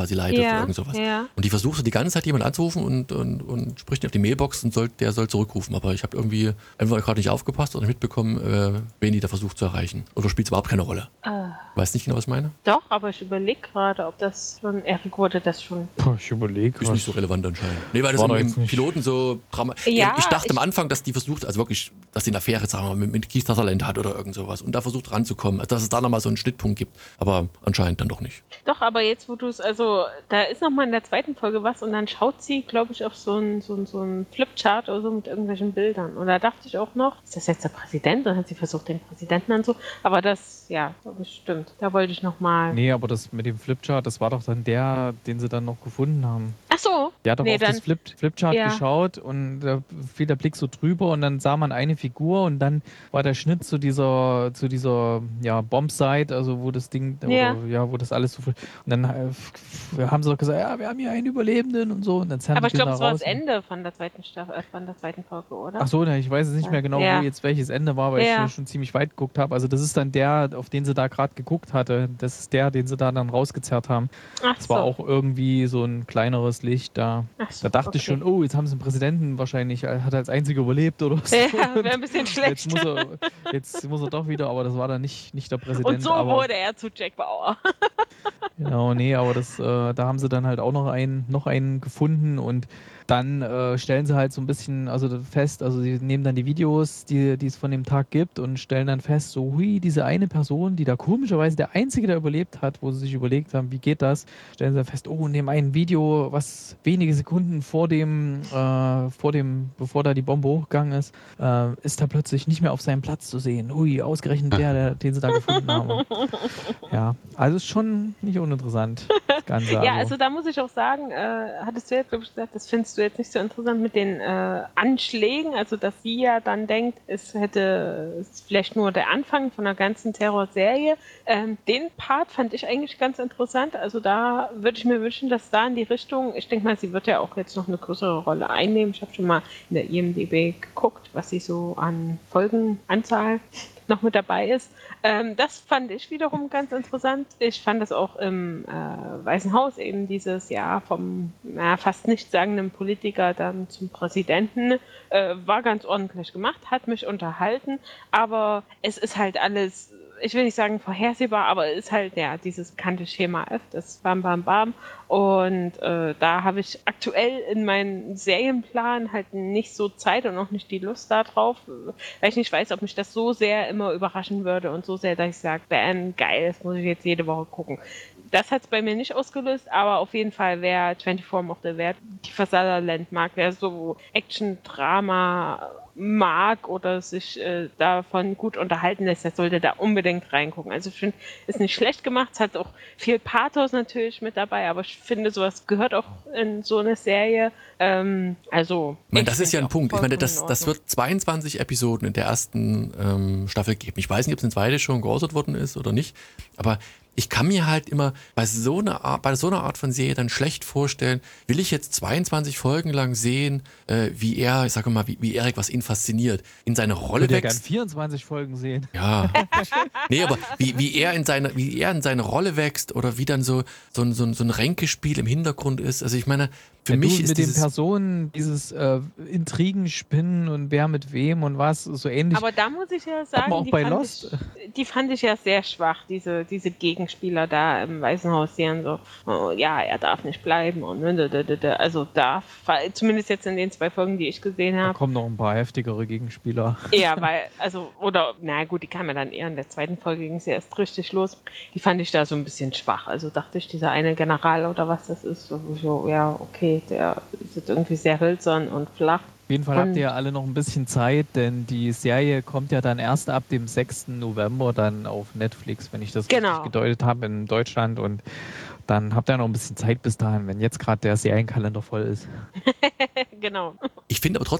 quasi leitet Ja, oder irgend sowas. ja. Und die versucht so die ganze Zeit jemand anzurufen und, und, und spricht auf die Mailbox und soll, der soll zurückrufen. Aber ich habe irgendwie einfach gerade nicht aufgepasst oder nicht mitbekommen, äh, wen die da versucht zu erreichen. Oder spielt es überhaupt keine Rolle? Äh, Weißt nicht genau, was ich meine? doch, aber ich überlege gerade, ob das schon, Erik wurde das schon. Puh, ich überlege. Ist nicht so relevant anscheinend. Nee, weil das War im, doch im jetzt nicht- Piloten so Drama. Ja, ich dachte ich- am Anfang, dass die versucht, also wirklich, dass die eine Affäre, sagen wir mal, mit, mit Keith Sutherland hat oder irgend sowas und da versucht ranzukommen. Also, dass es da nochmal so einen Schnittpunkt gibt. Aber anscheinend dann doch nicht. Doch, aber jetzt, wo du es, also, da ist nochmal in der zweiten Folge was und dann schaut sie, glaube ich, auf so einen so ein, so ein Flipchart oder so mit irgendwelchen Bildern. Und da dachte ich auch noch, ist das jetzt der Präsident? Dann hat sie versucht, den Präsidenten dann so. Aber das, ja, das stimmt. Da wollte ich nochmal. Nee, aber das mit dem Flipchart, das war doch dann der, den sie dann noch gefunden haben. Ach so. Der hat doch Nee, auf dann- das Flip, Flipchart Ja. geschaut und da fiel der Blick so drüber und dann sah man eine Figur und dann war der Schnitt zu dieser, zu dieser ja, Bombsite, also wo das Ding, Ja. oder, ja, wo das alles so. Und dann äh, f- haben sie doch gesagt, ja, wir haben hier einen Überlebenden und so. Und dann zerren Aber sie ich den glaube, da es war raus. das Ende von der zweiten Staffel, äh, von der zweiten Folge, oder? Ach so, ne, ich weiß jetzt nicht mehr genau, Ja. wo jetzt welches Ende war, weil Ja. ich schon ziemlich weit geguckt habe. Also das ist dann der, auf den sie da gerade geguckt hatte. Das ist der, den sie da dann rausgezerrt haben. Ach Das so. war auch irgendwie so ein kleineres Licht da. Ach so, Da dachte ich okay. schon, oh, jetzt haben sie einen Präsidenten wahrscheinlich, er hat als einziger überlebt oder so. Ja, wäre ein bisschen schlecht. Jetzt muss, er, jetzt muss er doch wieder, aber das war dann nicht, nicht der Präsident. Und so aber, wurde er zu Jack Bauer. Genau, nee, aber das, äh, da haben sie dann halt auch noch einen, noch einen gefunden und dann äh, stellen sie halt so ein bisschen also fest, also sie nehmen dann die Videos, die, die es von dem Tag gibt und stellen dann fest, so hui, diese eine Person, die da komischerweise der Einzige, der überlebt hat, wo sie sich überlegt haben, wie geht das, stellen sie dann fest, oh, in dem einen Video, was wenige Sekunden vor dem, äh, vor dem, bevor da die Bombe hochgegangen ist, äh, ist da plötzlich nicht mehr auf seinem Platz zu sehen. Hui, ausgerechnet der, der den sie da gefunden haben. Ja, also ist schon nicht uninteressant, das Ganze. Ja, also da muss ich auch sagen, äh, hattest du jetzt, glaube ich, gesagt, das findest du jetzt nicht so interessant mit den äh, Anschlägen, also dass sie ja dann denkt, es hätte es ist vielleicht nur der Anfang von einer ganzen Terrorserie. Ähm, den Part fand ich eigentlich ganz interessant, also da würde ich mir wünschen, dass da in die Richtung, ich denke mal, sie wird ja auch jetzt noch eine größere Rolle einnehmen. Ich habe schon mal in der I M D B geguckt, was sie so an Folgenanzahl noch mit dabei ist. Ähm, das fand ich wiederum ganz interessant. Ich fand das auch im äh, Weißen Haus eben dieses Jahr vom na, fast nichtssagenden Politiker dann zum Präsidenten äh, war ganz ordentlich gemacht, hat mich unterhalten, aber es ist halt alles, ich will nicht sagen vorhersehbar, aber es ist halt ja dieses bekannte Schema F, das Bam Bam Bam. Und äh, da habe ich aktuell in meinem Serienplan halt nicht so Zeit und auch nicht die Lust darauf, weil ich nicht weiß, ob mich das so sehr immer überraschen würde und so sehr, dass ich sage, bam, geil, das muss ich jetzt jede Woche gucken. Das hat es bei mir nicht ausgelöst, aber auf jeden Fall, wer vierundzwanzig mochte, wer Kiefer Sutherland mag, wer so Action-Drama mag oder sich äh, davon gut unterhalten lässt, der sollte da unbedingt reingucken. Also ich finde, ist nicht schlecht gemacht, es hat auch viel Pathos natürlich mit dabei, aber ich finde, sowas gehört auch in so eine Serie. Ähm, also Ich meine, das ich ist ja ein finde Punkt. Ich meine, vollkommen das, in das Ordnung. wird zweiundzwanzig Episoden in der ersten ähm, Staffel geben. Ich weiß nicht, ob es eine zweite schon geäußert worden ist oder nicht, aber ich kann mir halt immer bei so einer Art, bei so einer Art von Serie dann schlecht vorstellen, will ich jetzt zweiundzwanzig Folgen lang sehen, äh, wie er, ich sage mal, wie, wie Erik, was ihn fasziniert, in seine Ich Rolle würde ja gern wächst. vierundzwanzig Folgen sehen. Ja. Nee, aber wie, wie er in seine, wie er in seine Rolle wächst oder wie dann so, so ein, so ein, so ein Ränkespiel im Hintergrund ist. Also ich meine, für Wenn mich du ist mit den dieses, Personen dieses äh, Intrigenspinnen und wer mit wem und was, so ähnlich. Aber da muss ich ja man sagen, auch die, bei fand Lost. Ich, die fand ich ja sehr schwach, diese, diese Gegenspieler da im Weißen Haus, die dann so, oh, ja, er darf nicht bleiben und also da, zumindest jetzt in den zwei Folgen, die ich gesehen Da habe. kommen noch ein paar heftigere Gegenspieler. Ja, weil, also, oder, na gut, die kamen ja dann eher in der zweiten Folge, ging es ja erst richtig los. Die fand ich da so ein bisschen schwach. Also dachte ich, dieser eine General oder was das ist, so, so ja, okay, der ist irgendwie sehr hölzern und flach. Auf jeden Fall Und- habt ihr ja alle noch ein bisschen Zeit, denn die Serie kommt ja dann erst ab dem sechsten November dann auf Netflix, wenn ich das Genau. richtig gedeutet habe, in Deutschland. Und dann habt ihr noch ein bisschen Zeit bis dahin, wenn jetzt gerade der Serienkalender voll ist. Genau. ich finde aber trotzdem,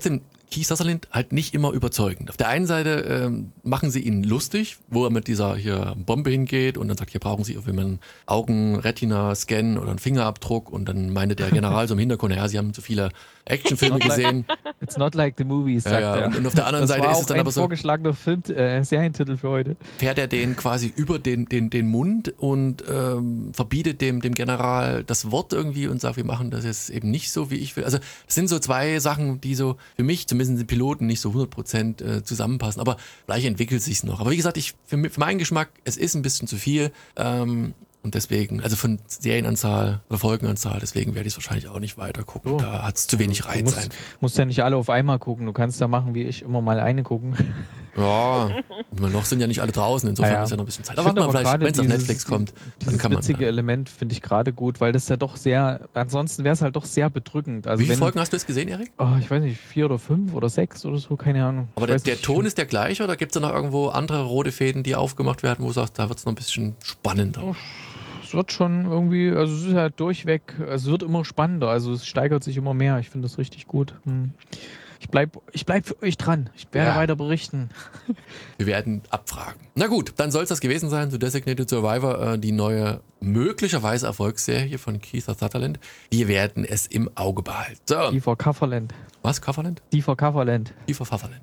Keith Sutherland halt nicht immer überzeugend. Auf der einen Seite ähm, machen sie ihn lustig, wo er mit dieser hier Bombe hingeht und dann sagt, hier brauchen sie irgendwie einen Augen-Retina-Scan oder einen Fingerabdruck und dann meinte der General so im Hintergrund, ja, sie haben zu viele Actionfilme gesehen. It's not like the movies, sagt ja, ja. er. Und, und auf der anderen das Seite war ist auch es dann ein aber so, vorgeschlagener Film, äh, Serientitel für heute. fährt er den quasi über den, den, den Mund und ähm, verbietet dem, dem General das Wort irgendwie und sagt, wir machen das jetzt eben nicht so, wie ich will. Also das sind so zwei Sachen, die so für mich, zumindest den Piloten, nicht so hundert Prozent äh, zusammenpassen. Aber vielleicht entwickelt sich's noch. Aber wie gesagt, ich, für, für meinen Geschmack, es ist ein bisschen zu viel. Ähm, Und deswegen, also von Serienanzahl oder Folgenanzahl, deswegen werde ich es wahrscheinlich auch nicht weiter gucken. So. Da hat es zu wenig Reiz Du musst, sein. musst ja nicht alle auf einmal gucken. Du kannst ja machen, wie ich, immer mal eine gucken. Ja, noch sind ja nicht alle draußen, insofern Ja, ja. ist ja noch ein bisschen Zeit. Ich Aber finde warte mal, aber vielleicht, gerade wenn es auf dieses- Netflix kommt, dann Dieses kann man. witzige Element finde ich gerade gut, weil das ja doch sehr, ansonsten wäre es halt doch sehr bedrückend. Also Wie viele wenn, Folgen hast du jetzt gesehen, Erik? oh, ich weiß nicht, vier oder fünf oder sechs oder so, keine Ahnung. Aber Ich der, weiß der nicht. Ton ist der gleiche oder gibt es da noch irgendwo andere rote Fäden, die aufgemacht werden, wo du sagst, da wird es noch ein bisschen spannender? Oh, Es wird schon irgendwie, also es ist halt durchweg, es wird immer spannender, also es steigert sich immer mehr. Ich finde das richtig gut. Hm. Ich bleib, ich bleib für euch dran. Ich werde Ja. weiter berichten. Wir werden abfragen. Na gut, dann soll es das gewesen sein zu Designated Survivor, äh, die neue möglicherweise Erfolgsserie von Keith Sutherland. Wir werden es im Auge behalten. So, Kiefer Kafferland. was, Coverland? Kiefer Kafferland. Keith Sutherland.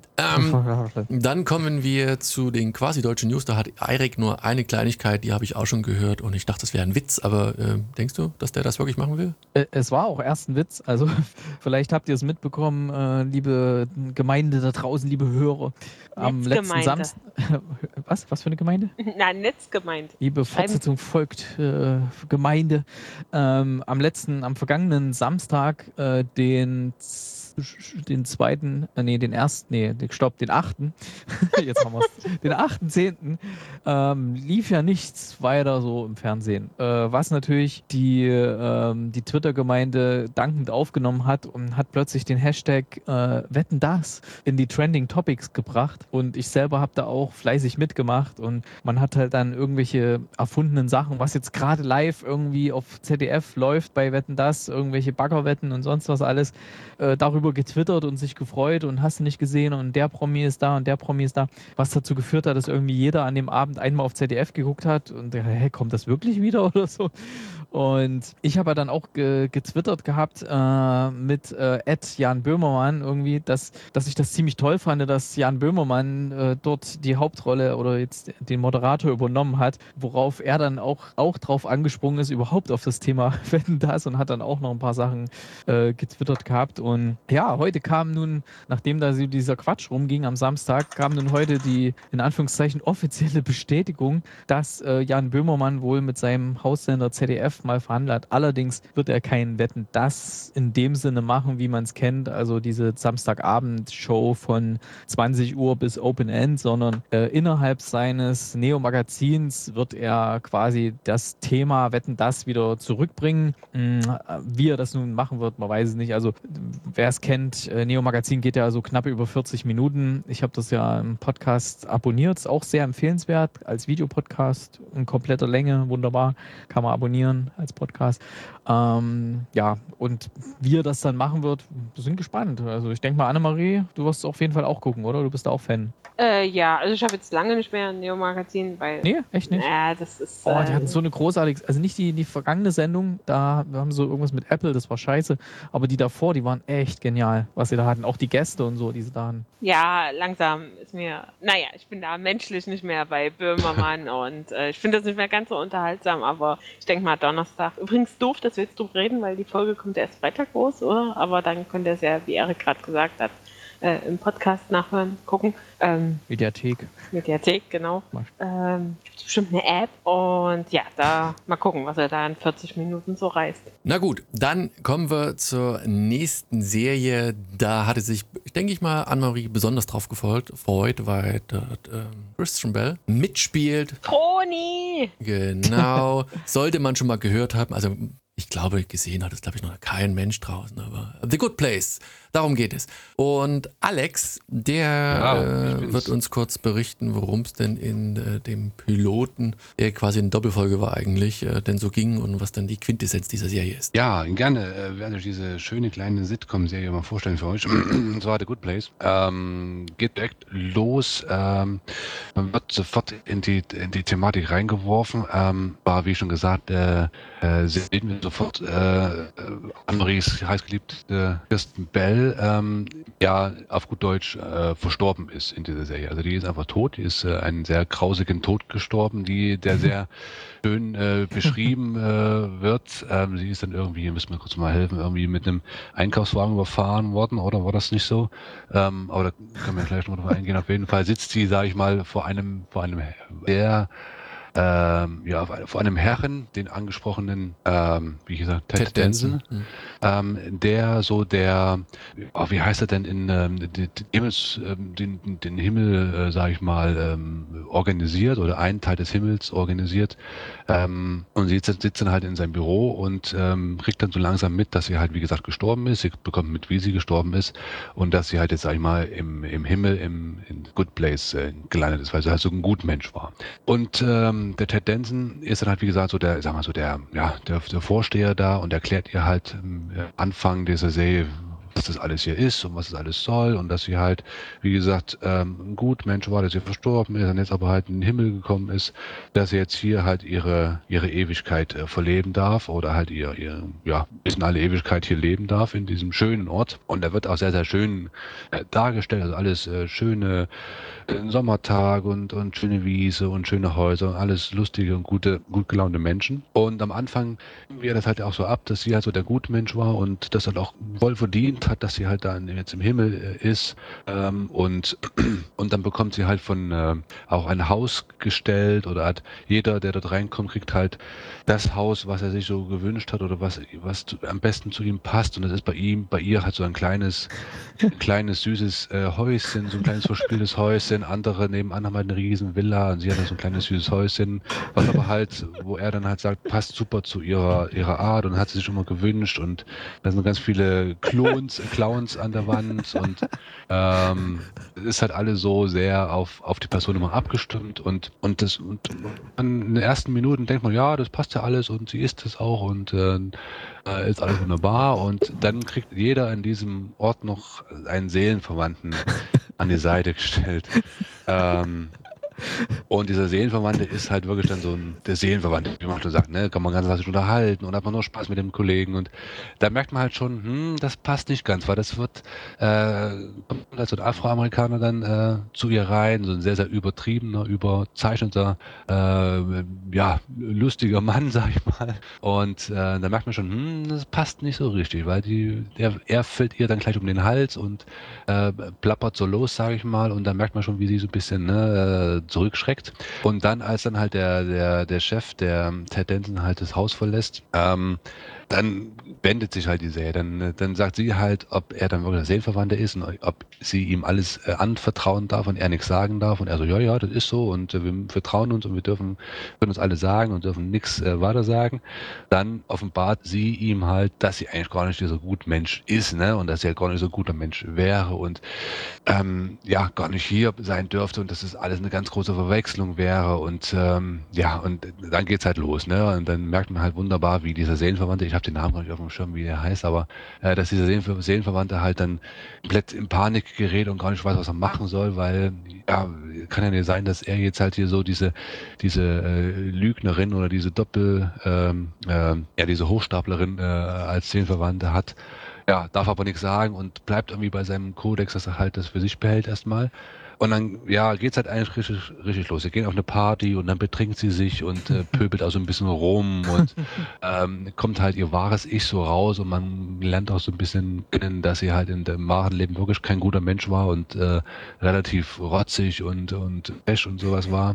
Ähm, Dann kommen wir zu den quasi deutschen News. Da hat Erik nur eine Kleinigkeit, die habe ich auch schon gehört und ich dachte, das wäre ein Witz, aber äh, denkst du, dass der das wirklich machen will? Äh, Es war auch erst ein Witz, also vielleicht habt ihr es mitbekommen, äh, liebe Gemeinde da draußen, liebe Hörer. Am letzten Netzgemeinde. Samstag. Was? Was für eine Gemeinde? Nein, Netzgemeinde. Liebe Schreiben- Fortsetzung folgt, äh, Gemeinde. Ähm, am letzten, am vergangenen Samstag, äh, den, z- den zweiten, äh, nee, den ersten, nee, den- stopp, den achten. Jetzt haben wir es. Den achten zehnten Ähm, lief ja nichts weiter so im Fernsehen. Äh, was natürlich die, ähm, die Twitter-Gemeinde dankend aufgenommen hat und hat plötzlich den Hashtag äh, Wetten das in die Trending Topics gebracht. Und ich selber habe da auch fleißig mitgemacht und man hat halt dann irgendwelche erfundenen Sachen, was jetzt gerade live irgendwie auf Z D F läuft bei Wetten das, irgendwelche Baggerwetten und sonst was alles, äh, darüber getwittert und sich gefreut und hast du nicht gesehen und der Promi ist da und der Promi ist da, was dazu geführt hat, dass irgendwie jeder an dem Abend einmal auf Z D F geguckt hat und der, hä, kommt das wirklich wieder oder so? Und ich habe ja dann auch ge getwittert gehabt äh, mit äh, Jan Böhmermann irgendwie, dass, dass ich das ziemlich toll fand, dass Jan Böhmermann äh, dort die Hauptrolle oder jetzt den Moderator übernommen hat, worauf er dann auch, auch drauf angesprungen ist, überhaupt auf das Thema Wetten das und hat dann auch noch ein paar Sachen äh, getwittert gehabt. Und ja, heute kam nun, nachdem da so dieser Quatsch rumging am Samstag, kam nun heute die in Anführungszeichen offizielle Bestätigung, dass äh, Jan Böhmermann wohl mit seinem Haussender Z D F mal verhandelt hat. Allerdings wird er kein Wetten das in dem Sinne machen, wie man es kennt, also diese Samstagabend-Show von zwanzig Uhr bis Open End, sondern äh, innerhalb seines Neo-Magazins wird er quasi das Thema Wetten das wieder zurückbringen. Mm, Wie er das nun machen wird, man weiß es nicht. Also wer es kennt, äh, Neo-Magazin geht ja so knapp über vierzig Minuten. Ich habe das ja im Podcast abonniert, ist auch sehr empfehlenswert als Videopodcast in kompletter Länge, wunderbar, kann man abonnieren als Podcast. Ähm, ja, und wie er das dann machen wird, wir sind gespannt. Also ich denke mal, Annemarie, du wirst auf jeden Fall auch gucken, oder? Du bist da auch Fan. Äh, ja, also ich habe jetzt lange nicht mehr ein Neo-Magazin, weil. Nee, echt nicht? Ja, das ist. Oh, die äh, hatten so eine großartige, also nicht die, die vergangene Sendung, da haben so irgendwas mit Apple, das war scheiße, aber die davor, die waren echt genial, was sie da hatten. Auch die Gäste und so, die sie da hatten. Ja, langsam ist mir. Naja, ich bin da menschlich nicht mehr bei Böhmermann und äh, ich finde das nicht mehr ganz so unterhaltsam, aber ich denke mal Donnerstag. Übrigens doof, dass wir jetzt drüber reden, weil die Folge kommt erst Freitag raus, oder? Aber dann könnt ihr es ja, wie Erik gerade gesagt hat, äh, im Podcast nachhören, gucken. Ähm, Mediathek. Mediathek, genau. Mal. Ähm, gibt bestimmt eine App und ja, da mal gucken, was er da in vierzig Minuten so reißt. Na gut, dann kommen wir zur nächsten Serie. Da hatte sich, denke ich mal, Annemarie besonders drauf gefreut, freut, weil dort ähm, Christian Bell mitspielt. Toni! Genau. Sollte man schon mal gehört haben. Also ich glaube, gesehen hat es, glaube ich, noch kein Mensch draußen. Aber The Good Place. Darum geht es. Und Alex, der Ja, ich äh, bin's. wird uns kurz berichten, worum es denn in äh, dem Piloten, der quasi eine Doppelfolge war eigentlich, äh, denn so ging und was dann die Quintessenz dieser Serie ist. Ja, gerne äh, werde ich diese schöne kleine Sitcom-Serie mal vorstellen für euch. Und zwar The Good Place. Ähm, geht direkt los. Ähm, man wird sofort in die, in die Thematik reingeworfen. Ähm, war, wie schon gesagt, äh, äh, sehen wir sofort äh, äh, Annemaries heißgeliebte Kirsten Bell, ähm, ja, auf gut Deutsch äh, verstorben ist in dieser Serie. Also die ist einfach tot. Die ist äh, einen sehr grausigen Tod gestorben, die, der sehr schön äh, beschrieben äh, wird. Ähm, sie ist dann irgendwie, müssen wir kurz mal helfen, irgendwie mit einem Einkaufswagen überfahren worden, oder war das nicht so? Ähm, aber da können wir gleich noch drauf eingehen. Auf jeden Fall sitzt sie, sage ich mal, vor einem, vor einem sehr ähm, ja, vor einem Herren, den angesprochenen, ähm, wie gesagt, Ted, Ted Danson, Danson. Mhm. ähm, der so der, oh, wie heißt er denn in ähm, den, den, Himmels, ähm, den, den Himmel, äh, sage ich mal, ähm, organisiert oder einen Teil des Himmels organisiert. Ähm, und sie sitzt, sitzt dann halt in seinem Büro und ähm, kriegt dann so langsam mit, dass sie halt, wie gesagt, gestorben ist. Sie bekommt mit, wie sie gestorben ist und dass sie halt jetzt, sag ich mal, im, im Himmel, im in Good Place äh, gelandet ist, weil sie halt so ein Gutmensch war. Und ähm, der Ted Danson ist dann halt, wie gesagt, so der, sag mal so der, ja, der, der Vorsteher da und erklärt ihr halt am Anfang dieser Serie, was das alles hier ist und was das alles soll und dass sie halt, wie gesagt, ähm, ein Gutmensch war, dass sie verstorben ist und jetzt aber halt in den Himmel gekommen ist, dass sie jetzt hier halt ihre, ihre Ewigkeit äh, verleben darf oder halt ihr, ihr, ja, bis in alle Ewigkeit hier leben darf in diesem schönen Ort. Und da wird auch sehr, sehr schön äh, dargestellt, also alles äh, schöne äh, Sommertag und, und schöne Wiese und schöne Häuser und alles lustige und gute, gut gelaunte Menschen. Und am Anfang wir das halt auch so ab, dass sie halt so der Gutmensch war und das halt auch voll verdient hat, dass sie halt dann jetzt im Himmel äh, ist. Ähm, und, und dann bekommt sie halt von äh, auch ein Haus gestellt oder hat jeder, der dort reinkommt, kriegt halt das Haus, was er sich so gewünscht hat oder was, was zu, am besten zu ihm passt. Und das ist bei ihm, bei ihr halt so ein kleines, ein kleines süßes äh, Häuschen, so ein kleines verspieltes Häuschen. Andere nebenan haben halt eine riesen Villa und sie hat halt so ein kleines süßes Häuschen, was aber halt, wo er dann halt sagt, passt super zu ihrer, ihrer Art und hat sie sich schon mal gewünscht. Und da sind ganz viele Clowns, Clowns an der Wand und ähm, es ist halt alles so sehr auf, auf die Person immer abgestimmt und, und das und in den ersten Minuten denkt man, ja, das passt ja alles und sie ist es auch und äh, äh, ist alles wunderbar und dann kriegt jeder in diesem Ort noch einen Seelenverwandten an die Seite gestellt. Ähm, und dieser Seelenverwandte ist halt wirklich dann so ein, der Seelenverwandte, wie man schon sagt, ne, kann man ganz sich unterhalten und hat man nur Spaß mit dem Kollegen und da merkt man halt schon, hm, das passt nicht ganz, weil das wird, äh, kommt halt so ein Afroamerikaner dann äh, zu ihr rein, so ein sehr, sehr übertriebener, überzeichneter, äh, ja, lustiger Mann, sag ich mal. Und äh, da merkt man schon, hm, das passt nicht so richtig, weil die, der, er fällt ihr dann gleich um den Hals und äh, plappert so los, sage ich mal, und dann merkt man schon, wie sie so ein bisschen ne, zurückschreckt. Und dann, als dann halt der, der, der Chef, der Ted Danson halt das Haus verlässt, ähm, dann wendet sich halt die Serie. Dann, dann sagt sie halt, ob er dann wirklich der Seelenverwandte ist und ob sie ihm alles äh, anvertrauen darf und er nichts sagen darf. Und er so, ja, ja, das ist so und äh, wir vertrauen uns und wir dürfen können uns alle sagen und dürfen nichts äh, weiter sagen. Dann offenbart sie ihm halt, dass sie eigentlich gar nicht dieser gute Mensch ist, ne? Und dass sie ja gar nicht so ein guter Mensch wäre und ähm, ja, gar nicht hier sein dürfte und dass es alles eine ganz große Verwechslung wäre. Und ähm, ja, und dann geht's halt los, ne? Und dann merkt man halt wunderbar, wie dieser Seelenverwandte, ich habe den Namen gar nicht auf dem Schirm, wie der heißt, aber äh, dass dieser Seelenver Seelenverwandte halt dann komplett in Panik gerät und gar nicht weiß, was er machen soll, weil ja, kann ja nicht sein, dass er jetzt halt hier so diese diese äh, Lügnerin oder diese Doppel, ähm, äh, ja, diese Hochstaplerin äh, als Seelenverwandte hat. Ja, darf aber nichts sagen und bleibt irgendwie bei seinem Kodex, dass er halt das für sich behält erstmal. Und dann, ja, geht's halt eigentlich richtig, richtig los. Sie gehen auf eine Party und dann betrinkt sie sich und äh, pöbelt auch so ein bisschen rum und ähm, kommt halt ihr wahres Ich so raus und man lernt auch so ein bisschen kennen, dass sie halt in dem wahren Leben wirklich kein guter Mensch war und äh, relativ rotzig und, und fesch und sowas war.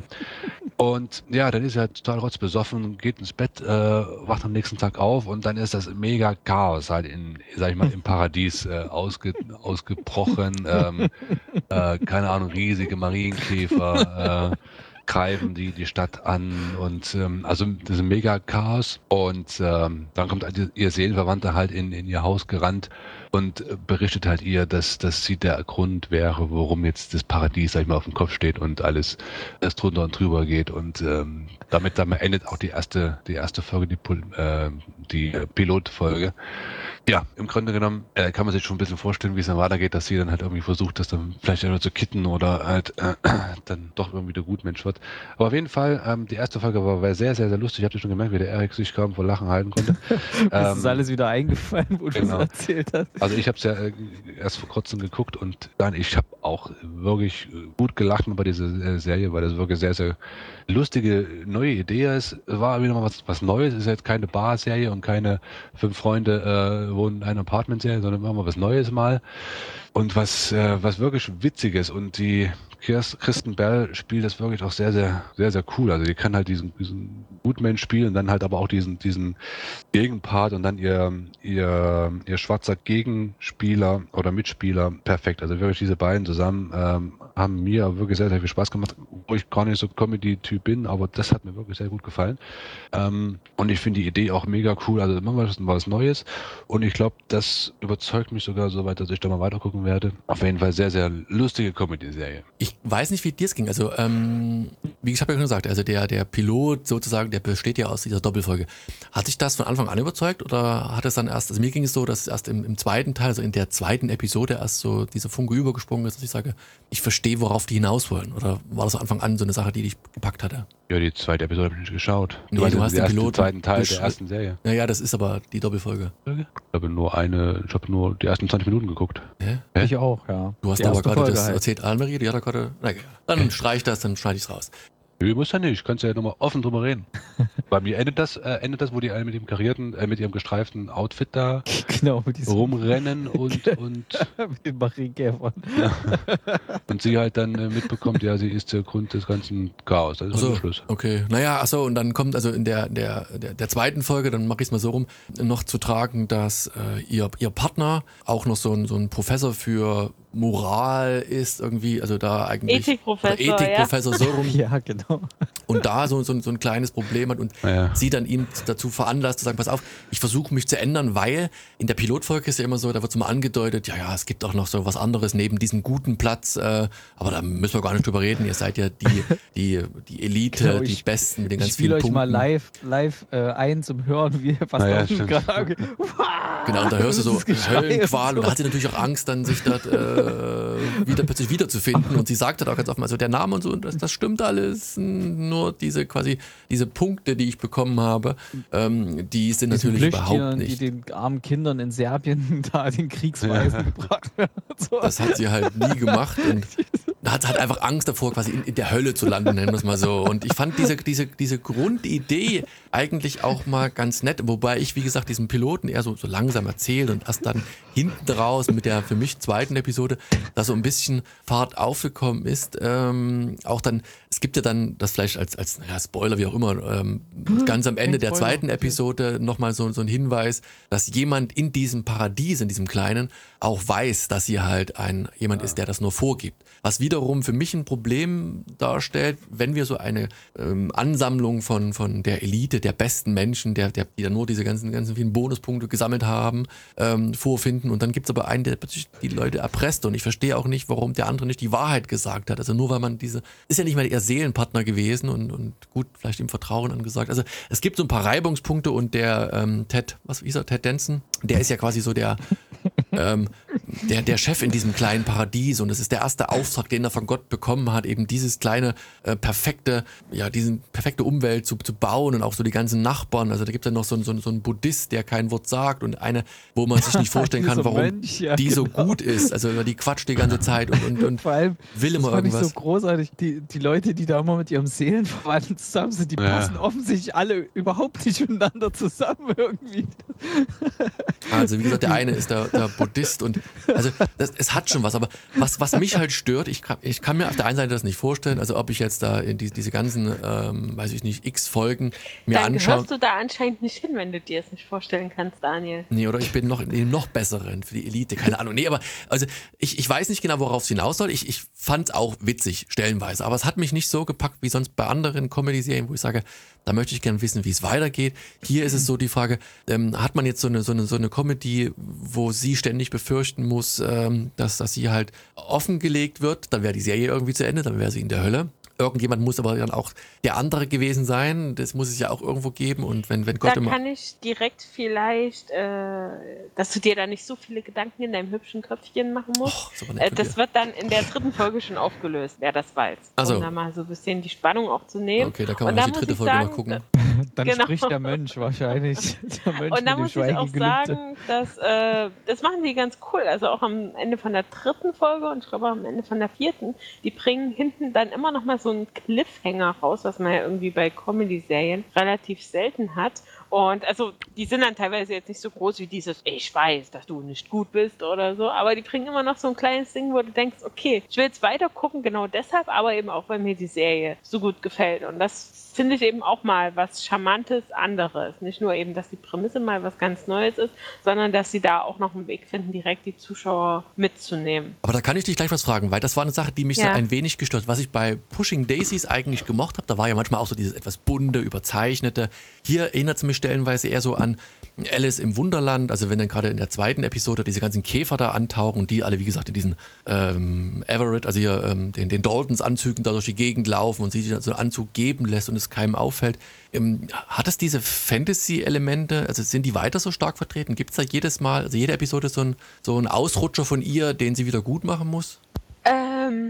Und ja, dann ist er halt total rotzbesoffen, geht ins Bett, äh, wacht am nächsten Tag auf und dann ist das mega Chaos halt in, sag ich mal, im Paradies äh, ausge, ausgebrochen. Ähm, äh, keine Ahnung, riesige Marienkäfer, greifen die die Stadt an und ähm, also das ist ein mega Chaos und ähm, dann kommt halt ihr Seelenverwandter halt in, in ihr Haus gerannt und äh, berichtet halt ihr, dass, dass sie der Grund wäre, warum jetzt das Paradies, sag ich mal, auf dem Kopf steht und alles, alles drunter und drüber geht und ähm, damit, damit endet auch die erste, die erste Folge, die, Pol- äh, die äh, Pilotfolge. Ja, im Grunde genommen äh, kann man sich schon ein bisschen vorstellen, wie es dann weitergeht, dass sie dann halt irgendwie versucht, das dann vielleicht einfach zu kitten oder halt äh, dann doch irgendwie der Gutmensch wird. Aber auf jeden Fall, ähm, die erste Folge war, war sehr, sehr, sehr lustig. Ich habe schon gemerkt, wie der Erik sich kaum vor Lachen halten konnte. Das ähm, ist alles wieder eingefallen, wo du genau. es erzählt hast. Also ich habe es ja äh, erst vor kurzem geguckt und dann, ich habe auch wirklich äh, gut gelacht bei dieser äh, Serie, weil das wirklich sehr, sehr lustige neue Idee ist. Es war wieder mal was, was Neues. Es ist jetzt keine Bar-Serie und keine fünf Freunde äh, wohnen in einer Apartment-Serie, sondern immer mal was Neues mal. Und was, äh, was wirklich Witziges. Und die Kirst- Kristen Bell spielt das wirklich auch sehr, sehr, sehr, sehr cool. Also die kann halt diesen, diesen Gutmensch spielen, dann halt aber auch diesen, diesen Gegenpart und dann ihr, ihr, ihr schwarzer Gegenspieler oder Mitspieler perfekt. Also wirklich diese beiden zusammen ähm, haben mir wirklich sehr, sehr viel Spaß gemacht, wo ich gar nicht so Comedy-Typ bin, aber das hat mir wirklich sehr gut gefallen. Ähm, und ich finde die Idee auch mega cool. Also immer was, was Neues. Und ich glaube, das überzeugt mich sogar so weit, dass ich da mal weiter gucken werde. Auf jeden Fall sehr, sehr lustige Comedy-Serie. Ich weiß nicht, wie dir es ging. Also, ähm, wie ich habe ja schon gesagt, also der, der Pilot sozusagen, der besteht ja aus dieser Doppelfolge. Hat dich das von Anfang an überzeugt oder hat es dann erst, also mir ging es so, dass erst im, im zweiten Teil, also in der zweiten Episode erst so dieser Funke übergesprungen ist, dass ich sage, ich verstehe, worauf die hinaus wollen. Oder war das von Anfang an so eine Sache, die dich gepackt hatte? Ja, die zweite Episode habe ich nicht geschaut. Nee, weißt du hast den den ersten, Piloten zweiten Teil besch- der ersten Serie. Naja, das ist aber die Doppelfolge. Ich habe nur eine, ich habe nur die ersten zwanzig Minuten geguckt. Hä? Hä? Ich auch, ja. Du hast Die aber erste gerade Folge das halt. erzählt, Anne-Marie, die hat da gerade, na egal. Dann streich das, dann schneide ich es raus. Nö, muss ja nicht. Kannst ja nochmal offen drüber reden. Bei mir endet das, äh, endet das, wo die alle mit dem karierten, äh, mit ihrem gestreiften Outfit da Genau, mit diesem rumrennen und, und, mit den Marienkäfern. und sie halt dann äh, mitbekommt, ja, sie ist der Grund des ganzen Chaos. Das ist Ach so, der Schluss. okay. Naja, achso, und dann kommt also in der, der, der, der zweiten Folge, dann mache ich es mal so rum, noch zu tragen, dass äh, ihr, ihr Partner auch noch so ein, so ein Professor für Moral ist irgendwie, also da eigentlich Ethikprofessor, oder Ethikprofessor so rum Ja, genau. und da so, so, so ein kleines Problem hat und Ja. sie dann ihn dazu veranlasst zu sagen, pass auf, ich versuche mich zu ändern, weil in der Pilotfolge ist ja immer so, da wird so mal angedeutet, ja, ja, es gibt auch noch so was anderes neben diesem guten Platz, äh, aber da müssen wir gar nicht drüber reden, ihr seid ja die, die, die Elite, Genau, die ich- Besten mit den Ich ganz spiele vielen euch Punkten. mal live, live äh, ein zum Hören, wie was Naja, da unten stimmt. gerade abgeht. Genau, und da hörst du so Das Geschrei Höllenqual und und so. da hat sie natürlich auch Angst, dann sich dort äh, wieder plötzlich wiederzufinden und sie sagt halt auch ganz offen, also der Name und so, das, das stimmt alles, nur diese quasi, diese Punkte, die ich bekommen habe, ähm, die sind Diesen natürlich Plüschtieren, überhaupt die nicht. den armen Kindern in Serbien da den Kriegsweisen gebracht werden. und So. Das hat sie halt nie gemacht und hat, hat einfach Angst davor, quasi in, in der Hölle zu landen, nennen wir es mal so. Und ich fand diese, diese, diese Grundidee eigentlich auch mal ganz nett, wobei ich, wie gesagt, diesen Piloten eher so, so langsam erzählt und erst dann hinten raus mit der für mich zweiten Episode, da so ein bisschen Fahrt aufgekommen ist. Ähm, auch dann, es gibt ja dann das vielleicht als, als naja, Spoiler, wie auch immer, ähm, ganz am Ende der Spoiler, zweiten Episode nochmal so, so ein Hinweis, dass jemand in diesem Paradies, in diesem kleinen, auch weiß, dass hier halt ein jemand ist, der das nur vorgibt. Was wiederum für mich ein Problem darstellt, wenn wir so eine ähm, Ansammlung von, von der Elite, der besten Menschen, der, der, die dann nur diese ganzen, ganzen vielen Bonuspunkte gesammelt haben, ähm, vorfinden. Und dann gibt es aber einen, der plötzlich die Leute erpresst. Und ich verstehe auch nicht, warum der andere nicht die Wahrheit gesagt hat. Also nur weil man diese, ist ja nicht mal ihr Seelenpartner gewesen und, und gut, vielleicht im Vertrauen angesagt. Also es gibt so ein paar Reibungspunkte und der ähm, Ted, was hieß er, Ted Danson, der ist ja quasi so der, ähm, der, der Chef in diesem kleinen Paradies und es ist der erste Auftrag, den er von Gott bekommen hat, eben dieses kleine, äh, perfekte, ja, diese perfekte Umwelt zu, zu bauen und auch so die ganzen Nachbarn. Also da gibt es ja noch so, einen- so, einen- so einen Buddhist, der kein Wort sagt und eine, wo man sich nicht vorstellen kann, Dieser warum Mönch, ja, die so genau. gut ist. Also die quatscht die ganze Zeit und, und, und Vor allem, will das immer fand ich irgendwas. so großartig. Die, die Leute, die da immer mit ihrem Seelenverwandten zusammen sind, die Ja. passen offensichtlich alle überhaupt nicht miteinander zusammen irgendwie. Also wie gesagt, der eine ist der, der Buddhist und also das, es hat schon was, aber was, was mich halt stört, ich kann, ich kann mir auf der einen Seite das nicht vorstellen, also ob ich jetzt da in die, diese ganzen, ähm, weiß ich nicht, x Folgen mir Dann anschaue. gehörst du da anscheinend nicht hin, wenn du dir es nicht vorstellen kannst, Daniel. Nee, oder ich bin noch in den noch besseren für die Elite, keine Ahnung. Nee, aber also ich, ich weiß nicht genau, worauf es hinaus soll. Ich, ich fand es auch witzig, stellenweise, aber es hat mich nicht so gepackt wie sonst bei anderen Comedy-Serien, wo ich sage, da möchte ich gerne wissen, wie es weitergeht. Hier ist es so die Frage, ähm, hat man jetzt so eine, so, eine, so eine Comedy, wo sie ständig befürchten muss, ähm, dass, dass sie halt offengelegt wird, dann wäre die Serie irgendwie zu Ende, dann wäre sie in der Hölle. Irgendjemand muss aber dann auch der andere gewesen sein, das muss es ja auch irgendwo geben und wenn, wenn Gott Da immer... kann ich direkt vielleicht, äh, dass du dir da nicht so viele Gedanken in deinem hübschen Köpfchen machen musst. Och, ist aber nett Äh, von das dir. wird dann in der dritten Folge schon aufgelöst, wer das weiß. Ach so. Um da mal so ein bisschen die Spannung auch zu nehmen. Okay, da kann man Und sich die muss dritte ich Folge sagen, mal gucken. Dann Genau. spricht der Mönch wahrscheinlich. Der Mönch Und da mit muss dem ich auch Schweigegelübde. sagen, dass äh, das machen die ganz cool. Also auch am Ende von der dritten Folge und ich glaube auch am Ende von der vierten, die bringen hinten dann immer noch mal so einen Cliffhanger raus, was man ja irgendwie bei Comedy-Serien relativ selten hat. Und also die sind dann teilweise jetzt nicht so groß wie dieses, ich weiß, dass du nicht gut bist oder so, aber die bringen immer noch so ein kleines Ding, wo du denkst, okay, ich will jetzt weiter gucken, genau deshalb, aber eben auch, weil mir die Serie so gut gefällt. Und das finde ich eben auch mal was Charmantes anderes. Nicht nur eben, dass die Prämisse mal was ganz Neues ist, sondern dass sie da auch noch einen Weg finden, direkt die Zuschauer mitzunehmen. Aber da kann ich dich gleich was fragen, weil das war eine Sache, die mich so Ja. ein wenig gestört hat. Was ich bei Pushing Daisies eigentlich gemocht habe, da war ja manchmal auch so dieses etwas bunte, überzeichnete. Hier erinnert es mich stellenweise eher so an Alice im Wunderland, also wenn dann gerade in der zweiten Episode diese ganzen Käfer da antauchen und die alle, wie gesagt, in diesen ähm, Everett, also hier ähm, den, den Daltons Anzügen da durch die Gegend laufen und sie sich dann so einen Anzug geben lässt und es keinem auffällt. Ähm, hat es diese Fantasy-Elemente, also sind die weiter so stark vertreten? Gibt es da jedes Mal, also jede Episode so ein, so ein Ausrutscher von ihr, den sie wieder gut machen muss? Ähm,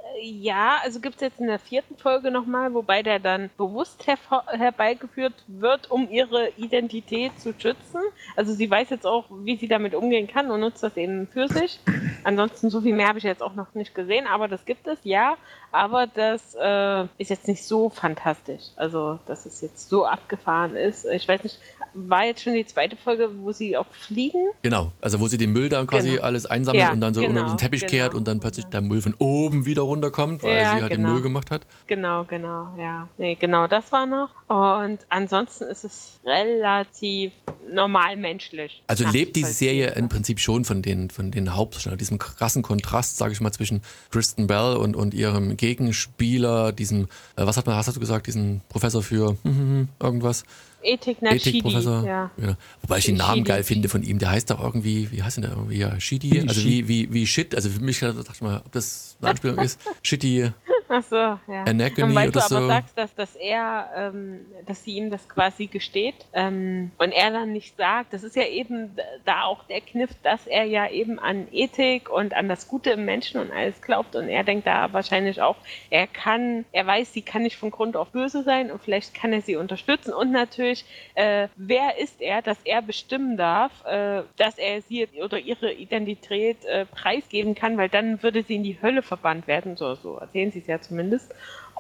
ja, also gibt es jetzt in der vierten Folge nochmal, wobei der dann bewusst hervor- herbeigeführt wird, um ihre Identität zu schützen. Also sie weiß jetzt auch, wie sie damit umgehen kann und nutzt das eben für sich. Ansonsten so viel mehr habe ich jetzt auch noch nicht gesehen, aber das gibt es, ja. Aber das äh, ist jetzt nicht so fantastisch. Also, dass es jetzt so abgefahren ist. Ich weiß nicht, war jetzt schon die zweite Folge, wo sie auch fliegen? Genau, also wo sie den Müll dann quasi Genau. alles einsammelt Ja, und dann so genau, unter den Teppich genau. kehrt und dann plötzlich der Müll von oben wieder runterkommt, weil Ja, sie halt genau. den Müll gemacht hat. Genau, genau, ja. Nee, genau, das war noch. Und ansonsten ist es relativ normal menschlich. Also lebt diese nachzuvollziehen. Serie im Prinzip schon von den, von den Hauptdarstellern, diesem krassen Kontrast, sage ich mal, zwischen Kristen Bell und, und ihrem Gegenspieler, diesem, äh, was hat man, was hast du gesagt, diesen Professor für irgendwas? Ethik, na, Ethikprofessor. Shidi, ja. Ja. Wobei ich den Namen Shidi. geil finde von ihm. Der heißt doch irgendwie, wie heißt denn der irgendwie? Ja, Shidi. Also wie, wie, wie Shit. Also für mich dachte ich mal, ob das eine Anspielung ist. Shitty. Ach so, ja. Anatomy Und weil oder du aber so. sagst, dass, dass er, ähm, dass sie ihm das quasi gesteht ähm, und er dann nicht sagt, das ist ja eben da auch der Kniff, dass er ja eben an Ethik und an das Gute im Menschen und alles glaubt und er denkt da wahrscheinlich auch, er kann, er weiß, sie kann nicht von Grund auf böse sein und vielleicht kann er sie unterstützen und natürlich, äh, wer ist er, dass er bestimmen darf, äh, dass er sie oder ihre Identität äh, preisgeben kann, weil dann würde sie in die Hölle verbannt werden, so, so erzählen sie es ja zumindest.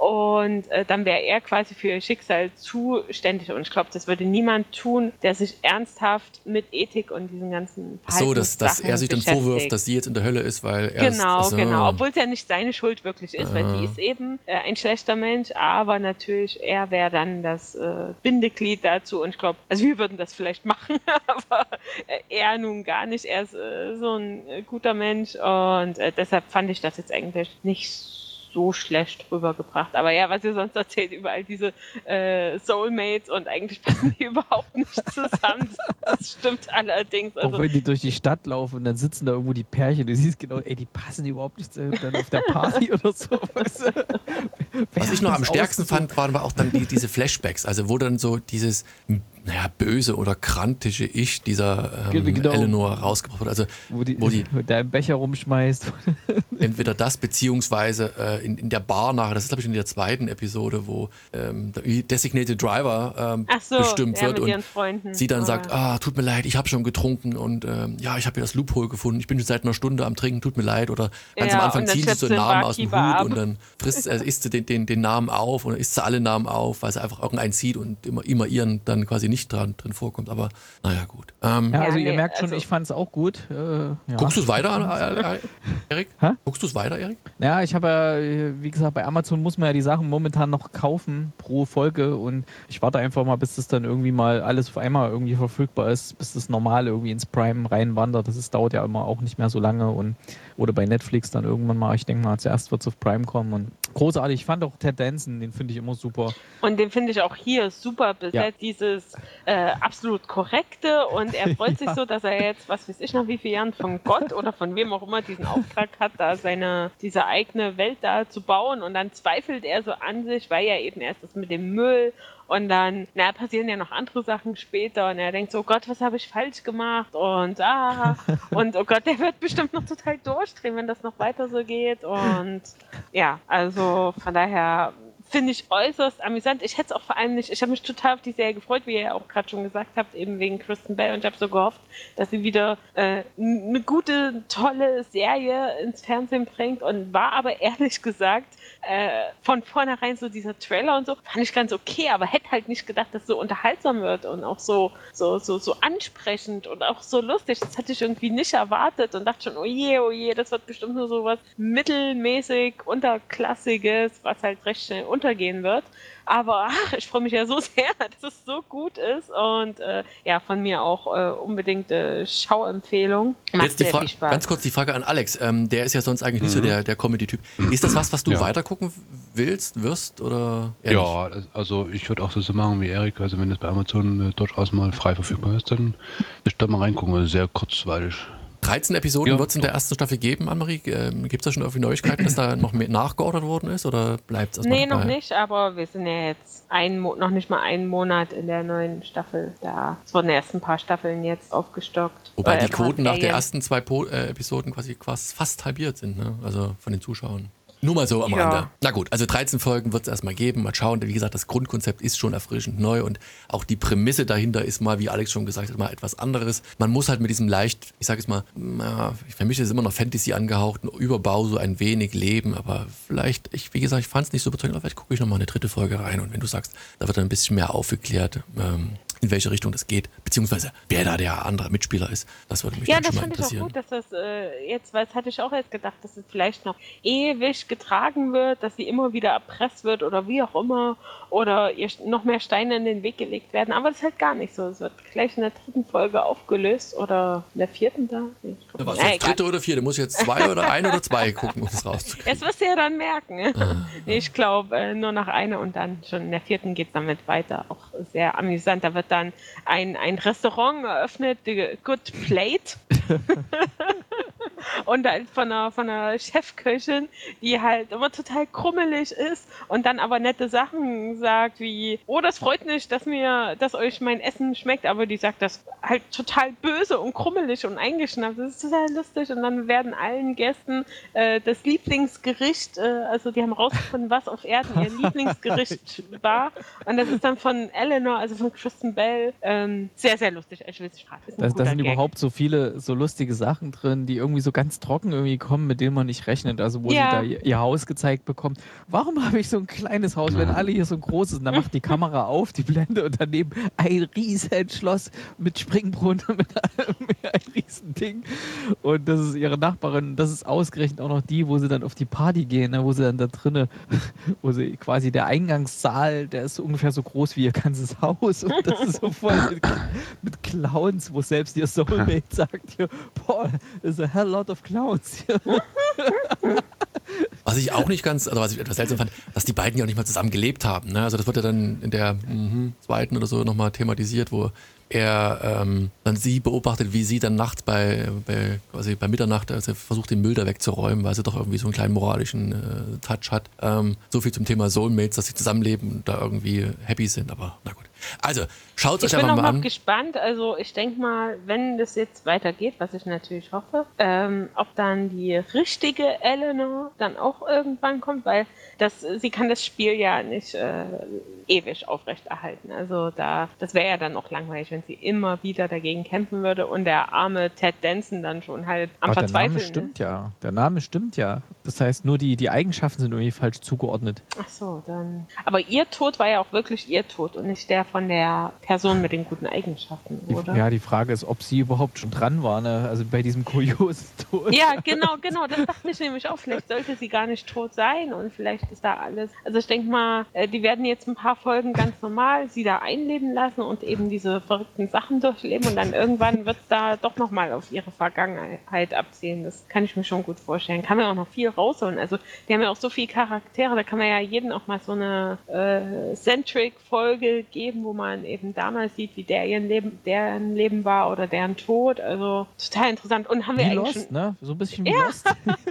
Und äh, dann wäre er quasi für ihr Schicksal zuständig. Und ich glaube, das würde niemand tun, der sich ernsthaft mit Ethik und diesen ganzen So, dass, dass er sich dann beschäftigt. vorwirft, dass sie jetzt in der Hölle ist, weil er Genau, ist, also, genau. Obwohl es ja nicht seine Schuld wirklich ist, weil Ah. sie ist eben äh, ein schlechter Mensch, aber natürlich, er wäre dann das äh, Bindeglied dazu. Und ich glaube, also wir würden das vielleicht machen, aber äh, er nun gar nicht. Er ist äh, so ein äh, guter Mensch und äh, deshalb fand ich das jetzt eigentlich nicht so schlecht rübergebracht. Aber ja, was ihr sonst erzählt, überall diese äh, Soulmates und eigentlich passen die überhaupt nicht zusammen. Das stimmt allerdings. Auch Also, wenn die durch die Stadt laufen und dann sitzen da irgendwo die Pärchen, du siehst genau, ey, die passen überhaupt nicht zu- dann auf der Party oder so. Weißt du? Wer Was ich hat noch das am stärksten ausgesucht? fand, waren aber auch dann die, diese Flashbacks, also wo dann so dieses, naja, böse oder krantische Ich dieser ähm, Genau. Eleanor rausgebracht wird. Also Wo die, wo die der einen Becher rumschmeißt. entweder das, beziehungsweise äh, in, in der Bar nachher, das ist glaube ich in der zweiten Episode, wo ähm, der Designated Driver ähm, ach so, bestimmt ja, wird mit und ihren Freunden. sie dann Oh, sagt, ja. ah, tut mir leid, ich habe schon getrunken und ähm, ja, ich habe hier das Loophole gefunden, ich bin schon seit einer Stunde am Trinken, tut mir leid. Oder ganz Ja, am Anfang und dann zieht sie schleppt so sie einen den Namen aus dem Hut Barkeeper ab. und dann frisst, äh, isst sie den, den, den Namen auf oder isst sie alle Namen auf, weil sie einfach irgendeinen zieht und immer, immer ihren dann quasi nicht dran, drin vorkommt, aber naja, gut. Ähm, Ja, also Ja, ihr nee, merkt schon, also- ich fand es auch gut. Äh, ja. Guckst du es weiter an, äh, äh, Erik? Hä? Guckst du es weiter, Erik? Ja, ich habe ja, äh, wie gesagt, bei Amazon muss man ja die Sachen momentan noch kaufen pro Folge und ich warte einfach mal, bis das dann irgendwie mal alles auf einmal irgendwie verfügbar ist, bis das normal irgendwie ins Prime reinwandert. Das ist, dauert ja immer auch nicht mehr so lange und oder bei Netflix dann irgendwann mal, ich denke mal, zuerst wird es auf Prime kommen und großartig. Ich fand auch Ted Danson, den finde ich immer super. Und den finde ich auch hier super besetzt, Ja. dieses äh, absolut korrekte und er freut sich Ja. so, dass er jetzt, was weiß ich nach wie vielen Jahren von Gott oder von wem auch immer diesen Auftrag hat, da seine, diese eigene Welt da zu bauen und dann zweifelt er so an sich, weil ja eben erst das mit dem Müll und dann, na, passieren ja noch andere Sachen später und er denkt so, oh Gott, was habe ich falsch gemacht und ah, und oh Gott, der wird bestimmt noch total durchdrehen, wenn das noch weiter so geht und ja, also von daher finde ich äußerst amüsant. Ich hätte es auch vor allem nicht, ich habe mich total auf die Serie gefreut, wie ihr ja auch gerade schon gesagt habt, eben wegen Kristen Bell und ich habe so gehofft, dass sie wieder äh, eine gute, tolle Serie ins Fernsehen bringt und war aber ehrlich gesagt äh, von vornherein so dieser Trailer und so, fand ich ganz okay, aber hätte halt nicht gedacht, dass es so unterhaltsam wird und auch so, so, so, so ansprechend und auch so lustig. Das hatte ich irgendwie nicht erwartet und dachte schon, oh je, oh je, das wird bestimmt nur so was mittelmäßig, unterklassiges, was halt recht schnell untergehen wird. Aber ach, ich freue mich ja so sehr, dass es so gut ist und äh, ja, von mir auch äh, unbedingt äh, Schauempfehlung. Macht Jetzt die sehr Fra- viel Spaß. ganz kurz die Frage an Alex. Ähm, der ist ja sonst eigentlich nicht so der, der Comedy-Typ. Ist das was, was du Ja. weitergucken willst, wirst oder eher nicht? Ja, das- also ich würde auch so machen wie Erik, also wenn das bei Amazon äh, durchaus mal frei verfügbar ist, dann würde ich da mal reingucken, also sehr kurzweilig. dreizehn Episoden Ja, wird es in der ersten Staffel geben, Annemarie. Ähm, Gibt es da schon irgendwie Neuigkeiten, dass da noch mehr nachgeordert worden ist oder bleibt es erstmal Nee, noch dabei? nicht, aber wir sind ja jetzt ein Mo- noch nicht mal einen Monat in der neuen Staffel da. Es wurden erst ein paar Staffeln jetzt aufgestockt. Wobei Äh, die ein paar Quoten nach den Serien. ersten zwei po- äh, Episoden quasi fast, fast halbiert sind, ne? Also von den Zuschauern. Nur mal so am Ja. Rande. Na gut, also dreizehn Folgen wird es erstmal geben. Mal schauen. Wie gesagt, das Grundkonzept ist schon erfrischend neu und auch die Prämisse dahinter ist mal, wie Alex schon gesagt hat, mal etwas anderes. Man muss halt mit diesem leicht, ich sage es mal, na, für mich ist es immer noch Fantasy angehauten, Überbau so ein wenig leben, aber vielleicht, ich, wie gesagt, ich fand es nicht so überzeugend, aber vielleicht gucke ich nochmal eine dritte Folge rein und wenn du sagst, da wird dann ein bisschen mehr aufgeklärt, ähm, in welche Richtung das geht, beziehungsweise wer da der andere Mitspieler ist, das würde mich Ja, dann das schon mal fand ich auch interessieren. gut, dass das äh, jetzt, weil das hatte ich auch jetzt gedacht, dass es vielleicht noch ewig getragen wird, dass sie immer wieder erpresst wird oder wie auch immer oder ihr noch mehr Steine in den Weg gelegt werden. Aber das ist halt gar nicht so. Es wird gleich in der dritten Folge aufgelöst oder in der vierten da. Nee, ich glaub Ja, was nicht. Na, jetzt, egal. dritte oder vierte? Muss ich jetzt zwei oder ein oder zwei gucken, um es rauszukriegen? Das wirst du ja dann merken. Ah. Nee, ich glaube, äh, nur noch eine und dann schon in der vierten geht es damit weiter. Auch sehr amüsant. Da wird dann ein, ein Restaurant eröffnet, The Good Plate. Und halt von einer, von einer Chefköchin, die halt immer total krummelig ist und dann aber nette Sachen sagt wie, oh, das freut mich, dass mir, dass euch mein Essen schmeckt, aber die sagt das halt total böse und krummelig und eingeschnappt. Das ist total lustig und dann werden allen Gästen äh, das Lieblingsgericht, äh, also die haben rausgefunden, was auf Erden ihr Lieblingsgericht war und das ist dann von Eleanor, also von Kristen Bell, ähm, sehr, sehr lustig. Ich will es fragen. Ist ein Da, da guter sind Gag. überhaupt so viele so lustige Sachen drin, die irgendwie so ganz trocken irgendwie kommen, mit denen man nicht rechnet. Also wo Ja. sie da ihr, ihr Haus gezeigt bekommen. Warum habe ich so ein kleines Haus, wenn alle hier so groß sind? Dann macht die Kamera auf, die Blende und daneben ein riesen Schloss mit Springbrunnen, mit einem, ein riesen Ding. Und das ist ihre Nachbarin. Das ist ausgerechnet auch noch die, wo sie dann auf die Party gehen, ne, wo sie dann da drinnen, wo sie quasi der Eingangssaal, der ist so ungefähr so groß wie ihr ganzes Haus. Und das ist so voll mit, mit Clowns, wo selbst ihr Soulmate sagt, hier, boah, there's a hell lot of Clowns hier. Was ich auch nicht ganz, also was ich etwas seltsam fand, dass die beiden ja auch nicht mal zusammen gelebt haben. Ne? Also das wird ja dann in der mhm, zweiten oder so nochmal thematisiert, wo er ähm, dann sie beobachtet, wie sie dann nachts bei, bei quasi bei Mitternacht also versucht, den Müll da wegzuräumen, weil sie doch irgendwie so einen kleinen moralischen äh, Touch hat. Ähm, so viel zum Thema Soulmates, dass sie zusammenleben und da irgendwie happy sind, aber na gut. Also, schaut Ich euch bin einfach noch mal mal an. gespannt. Also ich denke mal, wenn das jetzt weitergeht, was ich natürlich hoffe, ähm, ob dann die richtige Eleanor dann auch irgendwann kommt, weil das, sie kann das Spiel ja nicht äh, ewig aufrechterhalten. Also da, das wäre ja dann auch langweilig, wenn wenn sie immer wieder dagegen kämpfen würde und der arme Ted Danson dann schon halt am Aber der Verzweifeln Name stimmt ist. ja. Der Name stimmt ja. Das heißt, nur die, die Eigenschaften sind irgendwie falsch zugeordnet. Ach so, dann. Aber ihr Tod war ja auch wirklich ihr Tod und nicht der von der Person mit den guten Eigenschaften, Die, oder? ja, die Frage ist, ob sie überhaupt schon dran war, ne? Also bei diesem kuriosen Tod. Ja, genau, genau. Das dachte ich nämlich auch. Vielleicht sollte sie gar nicht tot sein und vielleicht ist da alles. Also ich denke mal, äh, die werden jetzt ein paar Folgen ganz normal sie da einleben lassen und eben diese verrückten Sachen durchleben und dann irgendwann wird es da doch nochmal auf ihre Vergangenheit abzielen. Das kann ich mir schon gut vorstellen. Kann man auch noch viel rausholen. Also die haben ja auch so viele Charaktere, da kann man ja jedem auch mal so eine äh, Centric-Folge geben, wo man eben damals sieht, wie der ihr Leben, deren Leben war oder deren Tod. Also total interessant. Und haben wir Wie eigentlich Lost, schon, ne? So ein bisschen wie Ja. Lost.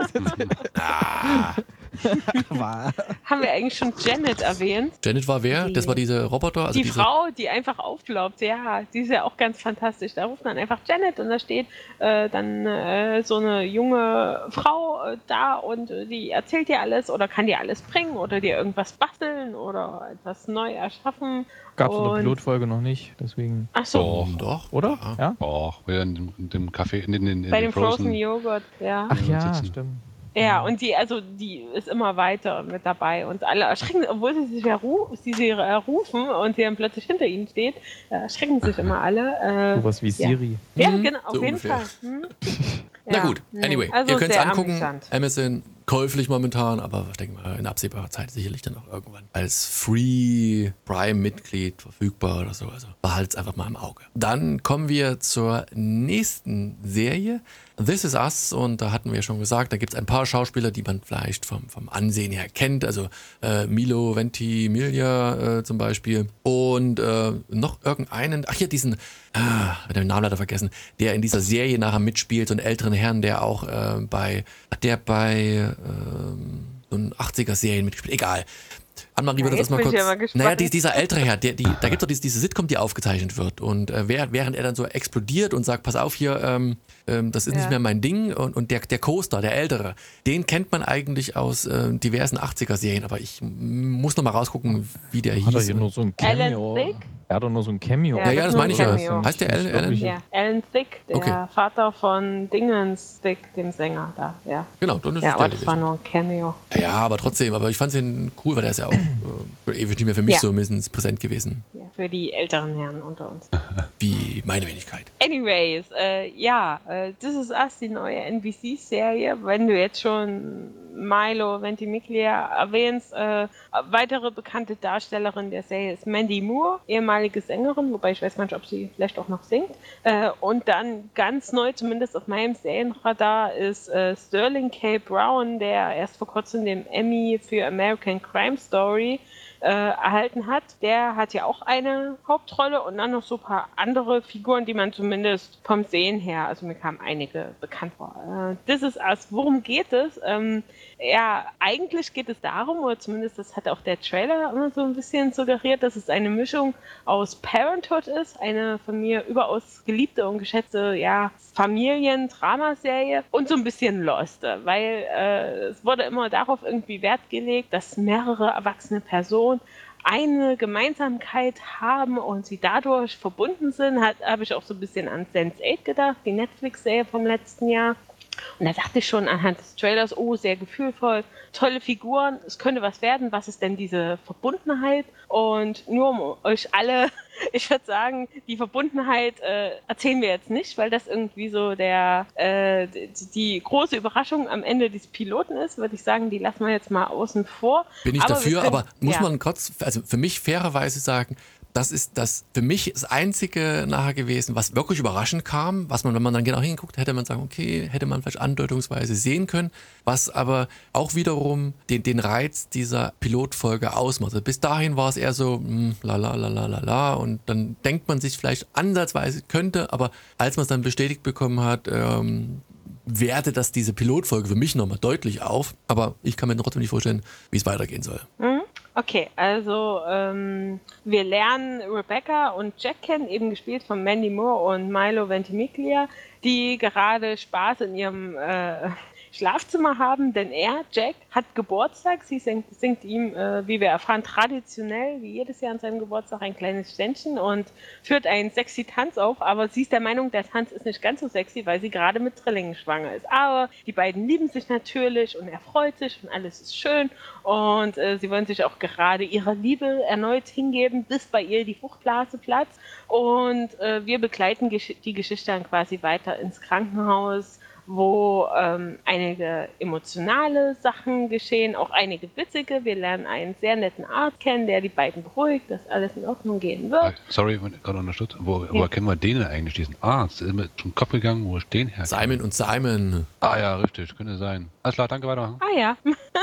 War- haben wir eigentlich schon Janet erwähnt? Janet war wer? Die- Das war diese Roboter? Also Die diese, Frau, die einfach aufglaubt, ja, die ist ja auch ganz fantastisch. Da ruft man einfach Janet und da steht äh, dann äh, so eine junge Frau äh, da und äh, die erzählt dir alles oder kann dir alles bringen oder dir irgendwas basteln oder etwas neu erschaffen. Gab's in der Und- Pilotfolge noch nicht, deswegen. Ach so, Doch. Doch. Oder? Ja. Ja? Oh, wir in dem, in dem Café, in, in, in bei den dem Frozen Joghurt, ja. Ach ja, sitzen. stimmt. Ja, und die, also die ist immer weiter mit dabei und alle erschrecken, obwohl sie sich ja ru sie, sie äh, rufen und sie dann plötzlich hinter ihnen steht, äh, erschrecken sich immer alle. Äh, Sowas wie ja. Siri. Ja, Mhm, genau, auf so jeden ungefähr. Fall. Hm? Na Ja, gut, nee. anyway, Also ihr könnt es sehr angucken. amüsant. Amazon käuflich momentan, aber ich denke mal in absehbarer Zeit sicherlich dann auch irgendwann als Free Prime-Mitglied verfügbar oder so. Also behaltet es einfach mal im Auge. Dann kommen wir zur nächsten Serie. This Is Us, und da hatten wir ja schon gesagt, da gibt es ein paar Schauspieler, die man vielleicht vom, vom Ansehen her kennt, also äh, Milo Ventimiglia äh, zum Beispiel und äh, noch irgendeinen, ach hier diesen, ah, ich hab den Namen leider vergessen, der in dieser Serie nachher mitspielt, so einen älteren Herrn, der auch äh, bei, hat der bei ähm, so einen achtziger-Serien mitgespielt, egal. Annemarie würde Ja, das mal jetzt bin kurz. ich aber gespannt. Naja, die, dieser ältere Herr, der, die, da gibt es doch diese, diese Sitcom, die aufgezeichnet wird. Und äh, während, während er dann so explodiert und sagt, pass auf hier, ähm, ähm, das ist Ja. nicht mehr mein Ding. Und, und der, der Co-Star, der Ältere, den kennt man eigentlich aus äh, diversen achtziger-Serien. Aber ich m- muss noch mal rausgucken, wie der Hat er hieß. hier nur so ein Alan Cameo? Thicke? Er hat doch nur so ein Cameo. Ja, ja, ja, das meine ich ja. Cameo. Heißt der Das Alan? glaub Alan? ich. Ja, Alan Thicke, der Okay. Vater von Dingens Thicke, dem Sänger da. Ja, Genau, dann ist ja es aber der das war gewesen. nur ein Cameo. Ja, aber trotzdem, aber ich fand den cool, weil der ist ja auch äh, ewig nicht mehr für mich Ja. so mindestens präsent gewesen, Ja, für die älteren Herren unter uns. wie meine Wenigkeit. Anyways, äh, ja, äh, This Is Us, die neue N B C-Serie. Wenn du jetzt schon Milo Ventimiglia erwähnst, äh, weitere bekannte Darstellerin der Serie ist Mandy Moore, ehemalige Sängerin, wobei ich weiß gar nicht, ob sie vielleicht auch noch singt. Äh, und dann ganz neu, zumindest auf meinem Serienradar, ist äh, Sterling K. Brown, der erst vor kurzem den Emmy für American Crime Story äh, erhalten hat. Der hat ja auch eine Hauptrolle und dann noch so ein paar andere Figuren, die man zumindest vom Sehen her, also mir kamen einige bekannt vor. Äh, This Is Us, worum geht es? Ähm, ja, eigentlich geht es darum, oder zumindest das hat auch der Trailer immer so ein bisschen suggeriert, dass es eine Mischung aus Parenthood ist, eine von mir überaus geliebte und geschätzte, ja, Familien-Dramaserie und so ein bisschen Lost, weil äh, es wurde immer darauf irgendwie Wert gelegt, dass mehrere erwachsene Personen eine Gemeinsamkeit haben und sie dadurch verbunden sind, habe ich auch so ein bisschen an Sense eight gedacht, die Netflix-Serie vom letzten Jahr. Und da dachte ich schon anhand des Trailers, oh, sehr gefühlvoll, tolle Figuren, es könnte was werden, was ist denn diese Verbundenheit? Und nur um euch alle, ich würde sagen, die Verbundenheit äh, erzählen wir jetzt nicht, weil das irgendwie so der äh, die, die große Überraschung am Ende des Piloten ist, würde ich sagen, die lassen wir jetzt mal außen vor. Bin ich Aber wir dafür, können- aber muss ja. man kurz, also für mich fairerweise sagen, das ist das für mich das Einzige nachher gewesen, was wirklich überraschend kam, was man, wenn man dann genau hinguckt, hätte man sagen, okay, hätte man vielleicht andeutungsweise sehen können, was aber auch wiederum den, den Reiz dieser Pilotfolge ausmacht. Also bis dahin war es eher so, mh, la la la la la la, und dann denkt man sich vielleicht ansatzweise könnte, aber als man es dann bestätigt bekommen hat, ähm, wertet das diese Pilotfolge für mich nochmal deutlich auf, aber ich kann mir trotzdem nicht vorstellen, wie es weitergehen soll. Mhm. Okay, also ähm, wir lernen Rebecca und Jack kennen, eben gespielt von Mandy Moore und Milo Ventimiglia, die gerade Spaß in ihrem äh, Schlafzimmer haben, denn er, Jack, hat Geburtstag. Sie singt, singt ihm, äh, wie wir erfahren, traditionell, wie jedes Jahr an seinem Geburtstag, ein kleines Ständchen und führt einen sexy Tanz auf, aber sie ist der Meinung, der Tanz ist nicht ganz so sexy, weil sie gerade mit Trillingen schwanger ist. Aber die beiden lieben sich natürlich und er freut sich und alles ist schön und äh, sie wollen sich auch gerade ihrer Liebe erneut hingeben, bis bei ihr die Fruchtblase platzt und äh, wir begleiten gesch- die Geschichte dann quasi weiter ins Krankenhaus, wo ähm, einige emotionale Sachen geschehen, auch einige witzige. Wir lernen einen sehr netten Arzt kennen, der die beiden beruhigt, dass alles in Ordnung gehen wird. Sorry, wenn ich gerade unterstützt. Wo, Ja. Woher kennen wir den denn eigentlich, diesen Arzt? Ist mir zum Kopf gegangen, wo ist den her? Simon und Simon. Ah ja, richtig, könnte sein. Alles klar, danke, weitermachen. Ah ja.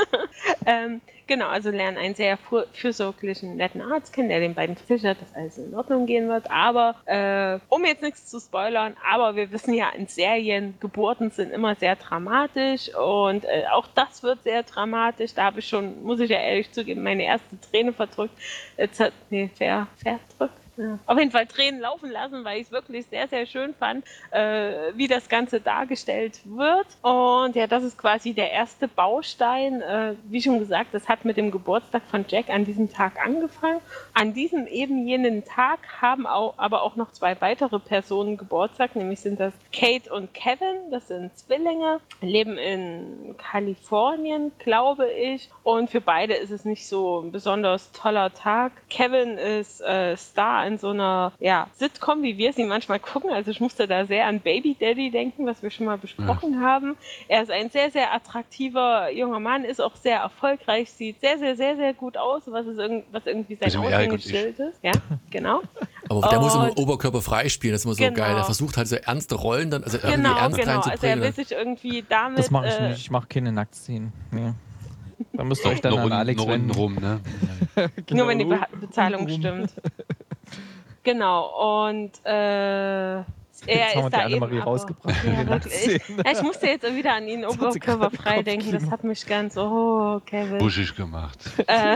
ähm, genau, also lernen einen sehr fu- fürsorglichen, netten Arzt kennen, der den beiden versichert, dass alles in Ordnung gehen wird. Aber, äh, um jetzt nichts zu spoilern, aber wir wissen ja, in Serien, Geburten sind immer sehr dramatisch und äh, auch das wird sehr dramatisch. Da habe ich schon, muss ich ja ehrlich zugeben, meine erste Träne verdrückt. Jetzt hat, nee, ver, verdrückt. Ja. Auf jeden Fall Tränen laufen lassen, weil ich es wirklich sehr, sehr schön fand, äh, wie das Ganze dargestellt wird. Und ja, das ist quasi der erste Baustein. Äh, wie schon gesagt, das hat mit dem Geburtstag von Jack an diesem Tag angefangen. An diesem eben jenen Tag haben auch, aber auch noch zwei weitere Personen Geburtstag, nämlich sind das Kate und Kevin. Das sind Zwillinge, leben in Kalifornien, glaube ich. Und für beide ist es nicht so ein besonders toller Tag. Kevin ist äh, Star in so einer ja, Sitcom, wie wir sie manchmal gucken. Also ich musste da sehr an Baby Daddy denken, was wir schon mal besprochen ja. haben. Er ist ein sehr, sehr attraktiver junger Mann, ist auch sehr erfolgreich, sieht sehr, sehr, sehr, sehr gut aus, was, ist irg- was irgendwie sein Aushängeschild ist. Ja, genau. Aber der und muss immer Oberkörper frei spielen, das ist immer so genau. geil. Er versucht halt so ernste Rollen dann, also irgendwie genau, ernst genau. Also reinzubringen. er will sich irgendwie damit... Das mache ich äh, nicht, ich mache keine Nacktszenen. Nee. Da müsst ihr euch dann Nur an unten- Alex nur unten wenden. rum, ne? Nur wenn die Be- Bezahlung Untenrum. stimmt. Genau, und äh, er Jetzt haben wir ist die da Annemarie eben aber, rausgebracht. ja, wirklich, ich, ja, ich musste jetzt wieder an ihn hat sie gerade oberkörperfrei im denken, das Kopfkino. hat mich ganz, oh, Kevin. Buschig gemacht. Äh,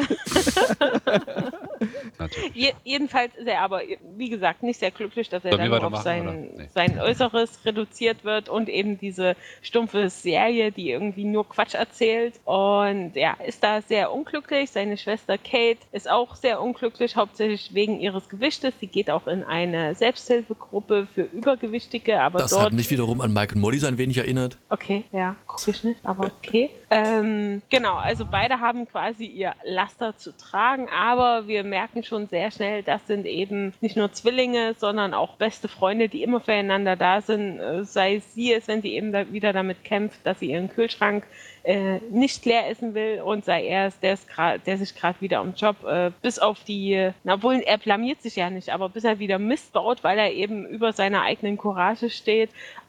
Natürlich. je, jedenfalls ist er aber, wie gesagt, nicht sehr glücklich, dass er Sollen wir dann nur auf weitermachen, sein, oder? Nee. sein Äußeres reduziert wird und eben diese stumpfe Serie, die irgendwie nur Quatsch erzählt. Und ja, ist da sehr unglücklich. Seine Schwester Kate ist auch sehr unglücklich, hauptsächlich wegen ihres Gewichtes. Sie geht auch in eine Selbsthilfegruppe für Übergewichtige, aber Das dort... hat mich wiederum an Mike und Molly so ein wenig erinnert. Okay, ja, guck ich nicht, aber okay. Ähm, genau, also beide haben quasi ihr Laster zu tragen, aber wir merken schon sehr schnell, das sind eben nicht nur Zwillinge, sondern auch beste Freunde, die immer füreinander da sind, äh, sei sie es, wenn sie eben da wieder damit kämpft, dass sie ihren Kühlschrank äh, nicht leer essen will und sei er es, der, ist grad, der sich gerade wieder am Job äh, bis auf die, na obwohl er blamiert sich ja nicht, aber bis er wieder Mist baut, weil er eben über seiner eigenen Courage steht.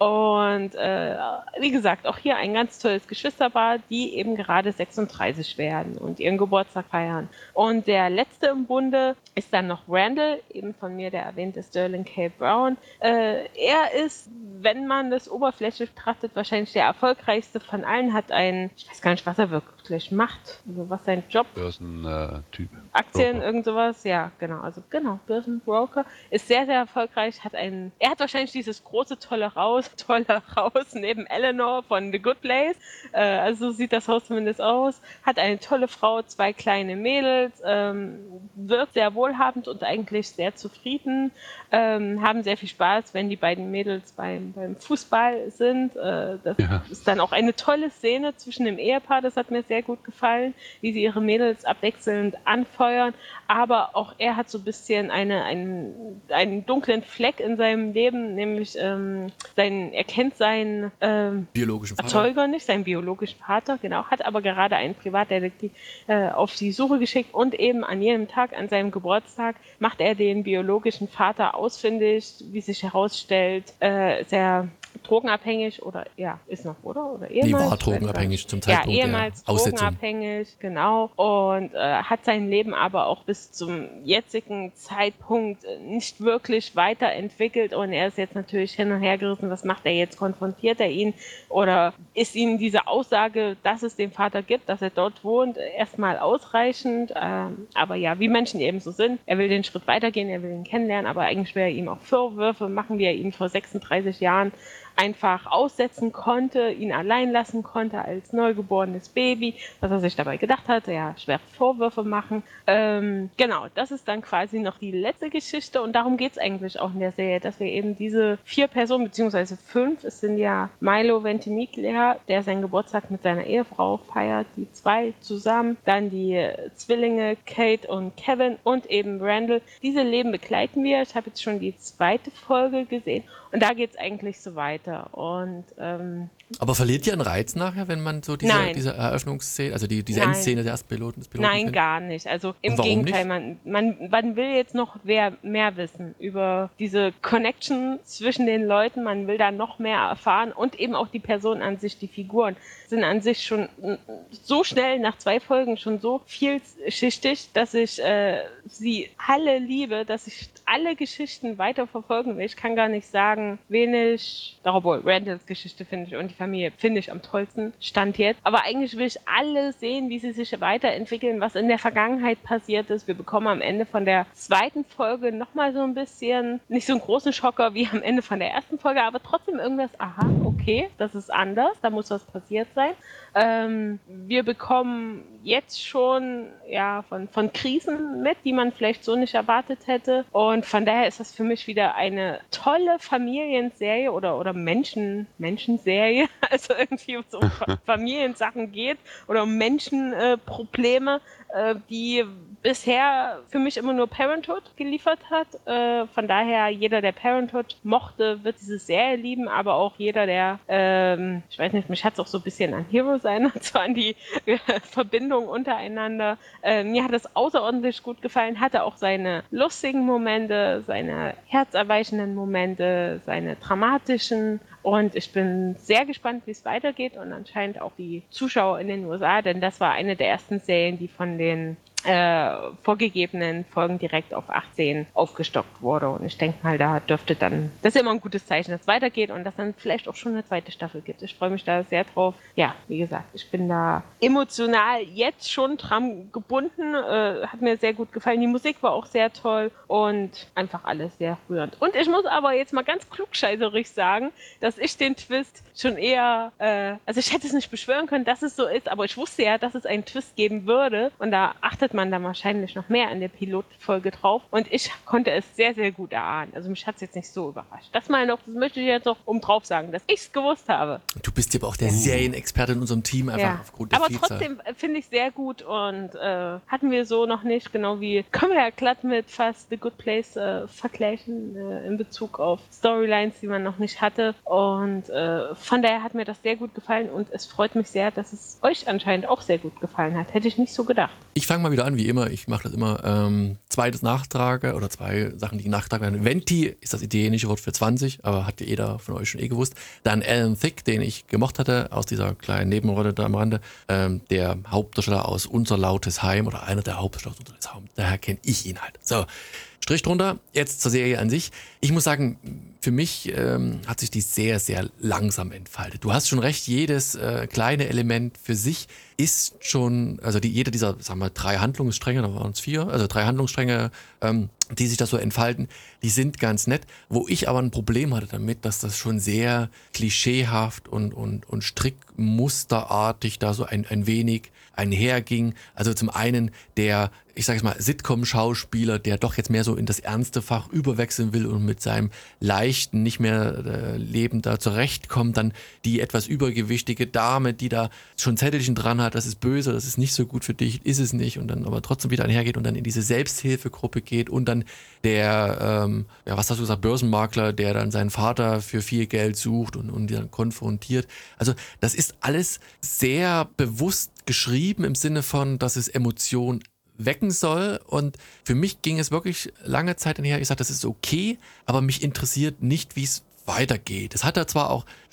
Und äh, wie gesagt, auch hier ein ganz tolles Geschwisterpaar, die eben gerade sechsunddreißig werden und ihren Geburtstag feiern. Und der letzte im Bunde ist dann noch Randall, eben von mir der erwähnte Sterling K. Brown. Äh, er ist, wenn man das oberflächlich betrachtet, wahrscheinlich der erfolgreichste von allen, hat ein, ich weiß gar nicht, was er wirklich macht, also was sein Job, Börsen-Typ. Aktien, Broker. irgend sowas, ja, genau, also genau, Börsenbroker, ist sehr, sehr erfolgreich, hat einen, er hat wahrscheinlich dieses große, tolle Haus, tolle Haus neben Eleanor von The Good Place, äh, also so sieht das Haus zumindest aus, hat eine tolle Frau, zwei kleine Mädels, ähm, wirkt sehr wohlhabend und eigentlich sehr zufrieden, ähm, haben sehr viel Spaß, wenn die beiden Mädels beim, beim Fußball sind, äh, das Ja. ist dann auch eine tolle Szene zwischen dem Ehepaar, das hat mir sehr gut gefallen, wie sie ihre Mädels abwechselnd anfeuern, aber auch er hat so ein bisschen eine, einen, einen dunklen Fleck in seinem Leben, nämlich ähm, sein, er kennt seinen ähm, Biologischen Vater. Erzeuger nicht, seinen biologischen Vater, genau, hat aber gerade einen Privatdetektiv äh, auf die Suche geschickt und eben an jedem Tag, an seinem Geburtstag, macht er den biologischen Vater ausfindig, wie sich herausstellt, äh, sehr drogenabhängig oder ja, ist noch, oder? Oder ehemals? Nee, war Ich weiß gar nicht. drogenabhängig zum Ja, Zeitpunkt der ehemals Aussetzung. drogenabhängig, genau. Und äh, hat sein Leben aber auch bis zum jetzigen Zeitpunkt äh, nicht wirklich weiterentwickelt. Und er ist jetzt natürlich hin und her gerissen, was macht er jetzt? Konfrontiert er ihn? Oder ist ihm diese Aussage, dass es den Vater gibt, dass er dort wohnt, erstmal ausreichend? Ähm, aber ja, wie Menschen eben so sind. Er will den Schritt weitergehen, er will ihn kennenlernen, aber eigentlich will er ihm auch Vorwürfe machen, wie er ihn vor sechsunddreißig Jahren einfach aussetzen konnte, ihn allein lassen konnte als neugeborenes Baby, was er sich dabei gedacht hat, ja, schwere Vorwürfe machen. Ähm, genau, das ist dann quasi noch die letzte Geschichte und darum geht es eigentlich auch in der Serie, dass wir eben diese vier Personen, beziehungsweise fünf, es sind ja Milo Ventimiglia, der seinen Geburtstag mit seiner Ehefrau feiert, die zwei zusammen, dann die Zwillinge Kate und Kevin und eben Randall. Diese Leben begleiten wir. Ich habe jetzt schon die zweite Folge gesehen und da geht es eigentlich so weiter. Und ähm, aber verliert ihr einen Reiz nachher, wenn man so diese, diese Eröffnungsszene, also die, diese Nein. Endszene der ersten Piloten des Piloten Nein, findet? gar nicht. Also im warum Gegenteil, man, man, man will jetzt noch mehr, mehr wissen über diese Connection zwischen den Leuten. Man will da noch mehr erfahren und eben auch die Person an sich, die Figuren sind an sich schon so schnell, nach zwei Folgen schon so vielschichtig, dass ich äh, sie alle liebe, dass ich alle Geschichten weiter verfolgen will. Ich kann gar nicht sagen, wen ich, obwohl Randalls Geschichte finde ich und die Familie finde ich am tollsten, Stand jetzt. Aber eigentlich will ich alle sehen, wie sie sich weiterentwickeln, was in der Vergangenheit passiert ist. Wir bekommen am Ende von der zweiten Folge nochmal so ein bisschen, nicht so einen großen Schocker wie am Ende von der ersten Folge, aber trotzdem irgendwas, aha, okay, das ist anders, da muss was passiert sein. Ähm, wir bekommen jetzt schon ja, von, von Krisen mit, die man vielleicht so nicht erwartet hätte. Und von daher ist das für mich wieder eine tolle Familienserie oder, oder Menschen, Menschenserie, also irgendwie wo es um Familiensachen geht oder um Menschenprobleme, äh, die bisher für mich immer nur Parenthood geliefert hat. Äh, von daher, jeder, der Parenthood mochte, wird diese Serie lieben, aber auch jeder, der, ähm, ich weiß nicht, mich hat es auch so ein bisschen an Heroes erinnert, zwar an die äh, Verbindung untereinander. Äh, mir hat es außerordentlich gut gefallen, hatte auch seine lustigen Momente, seine herzerweichenden Momente, seine dramatischen. Und ich bin sehr gespannt, wie es weitergeht und anscheinend auch die Zuschauer in den U S A, denn das war eine der ersten Serien, die von den äh, vorgegebenen Folgen direkt auf achtzehn aufgestockt wurde. Und ich denke mal, da dürfte dann, das ist immer ein gutes Zeichen, dass es weitergeht und dass dann vielleicht auch schon eine zweite Staffel gibt. Ich freue mich da sehr drauf. Ja, wie gesagt, ich bin da emotional jetzt schon dran gebunden. Äh, hat mir sehr gut gefallen. Die Musik war auch sehr toll und einfach alles sehr rührend. Und ich muss aber jetzt mal ganz klugscheißerig sagen, dass ich den Twist schon eher, äh, also ich hätte es nicht beschwören können, dass es so ist, aber ich wusste ja, dass es einen Twist geben würde und da achtet man dann wahrscheinlich noch mehr in der Pilotfolge drauf und ich konnte es sehr, sehr gut erahnen. Also mich hat es jetzt nicht so überrascht. Das mal noch, das möchte ich jetzt noch um drauf sagen, dass ich es gewusst habe. Du bist ja aber auch der Serienexperte in unserem Team, einfach ja. aufgrund der Aber Vielzahl. trotzdem finde ich sehr gut und äh, hatten wir so noch nicht, genau wie, können wir ja glatt mit fast The Good Place äh, vergleichen äh, in Bezug auf Storylines, die man noch nicht hatte und äh, von daher hat mir das sehr gut gefallen und es freut mich sehr, dass es euch anscheinend auch sehr gut gefallen hat. Hätte ich nicht so gedacht. Ich fange mal wieder an, wie immer. Ich mache das immer. Ähm, zweites Nachtrage oder zwei Sachen, die nachtragen werden. Venti ist das italienische Wort für zwanzig, aber hat jeder von euch schon eh gewusst. Dann Alan Thicke, den ich gemocht hatte, aus dieser kleinen Nebenrolle da am Rande. Ähm, der Hauptdarsteller aus Unser Lautes Heim oder einer der Hauptdarsteller aus Unser Lautes Heim. Daher kenne ich ihn halt. So, Strich drunter. Jetzt zur Serie an sich. Ich muss sagen, für mich ähm, hat sich die sehr, sehr langsam entfaltet. Du hast schon recht, jedes äh, kleine Element für sich ist schon, also die, jeder dieser, sagen wir, drei Handlungsstränge, da waren es vier, also drei Handlungsstränge, ähm, die sich da so entfalten, die sind ganz nett. Wo ich aber ein Problem hatte damit, dass das schon sehr klischeehaft und, und, und strickmusterartig da so ein, ein wenig einherging. Also zum einen der, ich sage es mal, Sitcom-Schauspieler, der doch jetzt mehr so in das ernste Fach überwechseln will und mit seinem leichten, nicht mehr äh, Leben da zurechtkommt. Dann die etwas übergewichtige Dame, die da schon Zettelchen dran hat, das ist böse, das ist nicht so gut für dich, ist es nicht und dann aber trotzdem wieder einhergeht und dann in diese Selbsthilfegruppe geht und dann der, ähm, ja, was hast du gesagt, Börsenmakler, der dann seinen Vater für viel Geld sucht und, und dann konfrontiert. Also das ist alles sehr bewusst geschrieben im Sinne von, dass es Emotionen wecken soll und für mich ging es wirklich lange Zeit hinher, ich sage, das ist okay, aber mich interessiert nicht, wie es weitergeht. Es hat da zwar auch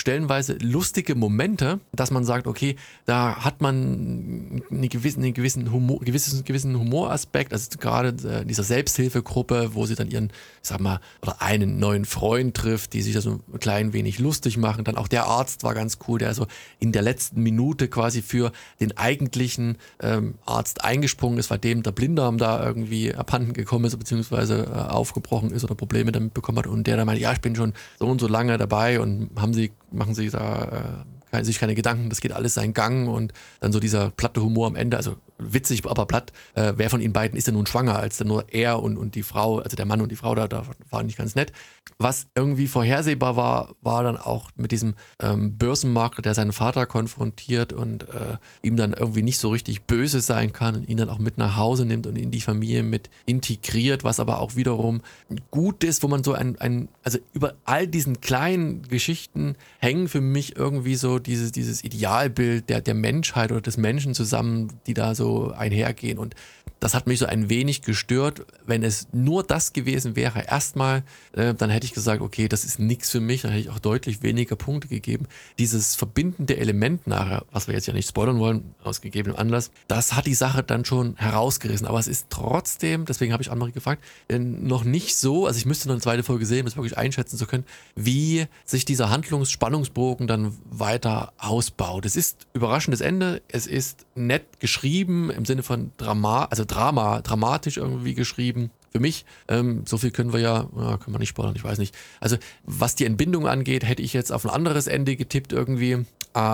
stellenweise lustige Momente, dass man sagt, okay, da hat man einen gewissen, einen gewissen, Humor, gewissen, gewissen Humoraspekt, also gerade äh, dieser Selbsthilfegruppe, wo sie dann ihren, ich sag mal, oder einen neuen Freund trifft, die sich da so ein klein wenig lustig machen. Dann auch der Arzt war ganz cool, der so in der letzten Minute quasi für den eigentlichen ähm, Arzt eingesprungen ist, weil dem der Blinddarm da irgendwie abhanden gekommen ist, beziehungsweise äh, aufgebrochen ist oder Probleme damit bekommen hat und der dann meinte, ja, ich bin schon so und so lange dabei und haben sie, machen sie da äh, sich keine Gedanken, das geht alles seinen Gang und dann so dieser platte Humor am Ende, also witzig, aber platt, äh, wer von ihnen beiden ist denn nun schwanger, als dann nur er und, und die Frau, also der Mann und die Frau, da, da war nicht ganz nett. Was irgendwie vorhersehbar war, war dann auch mit diesem ähm, Börsenmakler, der seinen Vater konfrontiert und äh, ihm dann irgendwie nicht so richtig böse sein kann und ihn dann auch mit nach Hause nimmt und in die Familie mit integriert, was aber auch wiederum gut ist, wo man so ein, ein also über all diesen kleinen Geschichten hängen für mich irgendwie so dieses, dieses Idealbild der, der Menschheit oder des Menschen zusammen, die da so einhergehen und das hat mich so ein wenig gestört. Wenn es nur das gewesen wäre, erstmal, äh, dann hätte ich gesagt, okay, das ist nichts für mich, dann hätte ich auch deutlich weniger Punkte gegeben. Dieses verbindende Element nachher, was wir jetzt ja nicht spoilern wollen, aus gegebenem Anlass, das hat die Sache dann schon herausgerissen. Aber es ist trotzdem, deswegen habe ich Annemarie gefragt, äh, noch nicht so, also ich müsste noch eine zweite Folge sehen, um es wirklich einschätzen zu können, wie sich dieser Handlungsspannungsbogen dann weiter ausbaut. Es ist überraschendes Ende, es ist nett geschrieben, im Sinne von Drama, also Drama, dramatisch irgendwie geschrieben. Für mich, ähm, so viel können wir ja, ja, können wir nicht spoilern, ich weiß nicht. Also was die Entbindung angeht, hätte ich jetzt auf ein anderes Ende getippt irgendwie,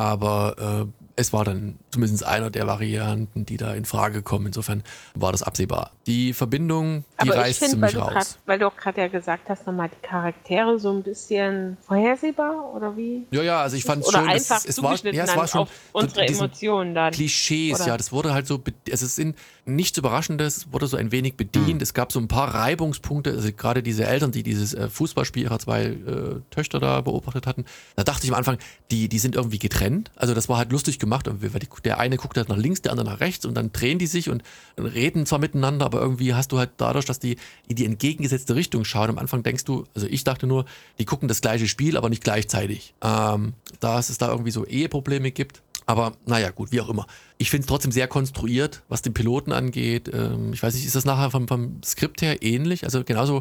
aber äh, es war dann zumindest einer der Varianten, die da in Frage kommen. Insofern war das absehbar. Die Verbindung, die Aber reißt ich find, ziemlich weil du raus. grad, weil du auch gerade ja gesagt hast, nochmal die Charaktere so ein bisschen vorhersehbar oder wie? Ja, ja, also ich fand Oder schon, einfach es, es, war, zugeschnitten ja, es dann war schon auf unsere diesen Emotionen dann. Klischees, Oder? ja, das wurde halt so, be- also es sind nichts Überraschendes, es wurde so ein wenig bedient. Es gab so ein paar Reibungspunkte, also gerade diese Eltern, die dieses äh, Fußballspiel ihrer zwei äh, Töchter da beobachtet hatten, da dachte ich am Anfang, die, die sind irgendwie getrennt. Also das war halt lustig gemacht, weil die, der eine guckt halt nach links, der andere nach rechts und dann drehen die sich und reden zwar miteinander, aber irgendwie hast du halt dadurch, dass die in die entgegengesetzte Richtung schauen. Am Anfang denkst du, also ich dachte nur, die gucken das gleiche Spiel, aber nicht gleichzeitig. Ähm, dass es da irgendwie so Eheprobleme gibt. Aber naja, gut, wie auch immer. Ich finde es trotzdem sehr konstruiert, was den Piloten angeht. Ähm, ich weiß nicht, ist das nachher vom, vom Skript her ähnlich? Also genauso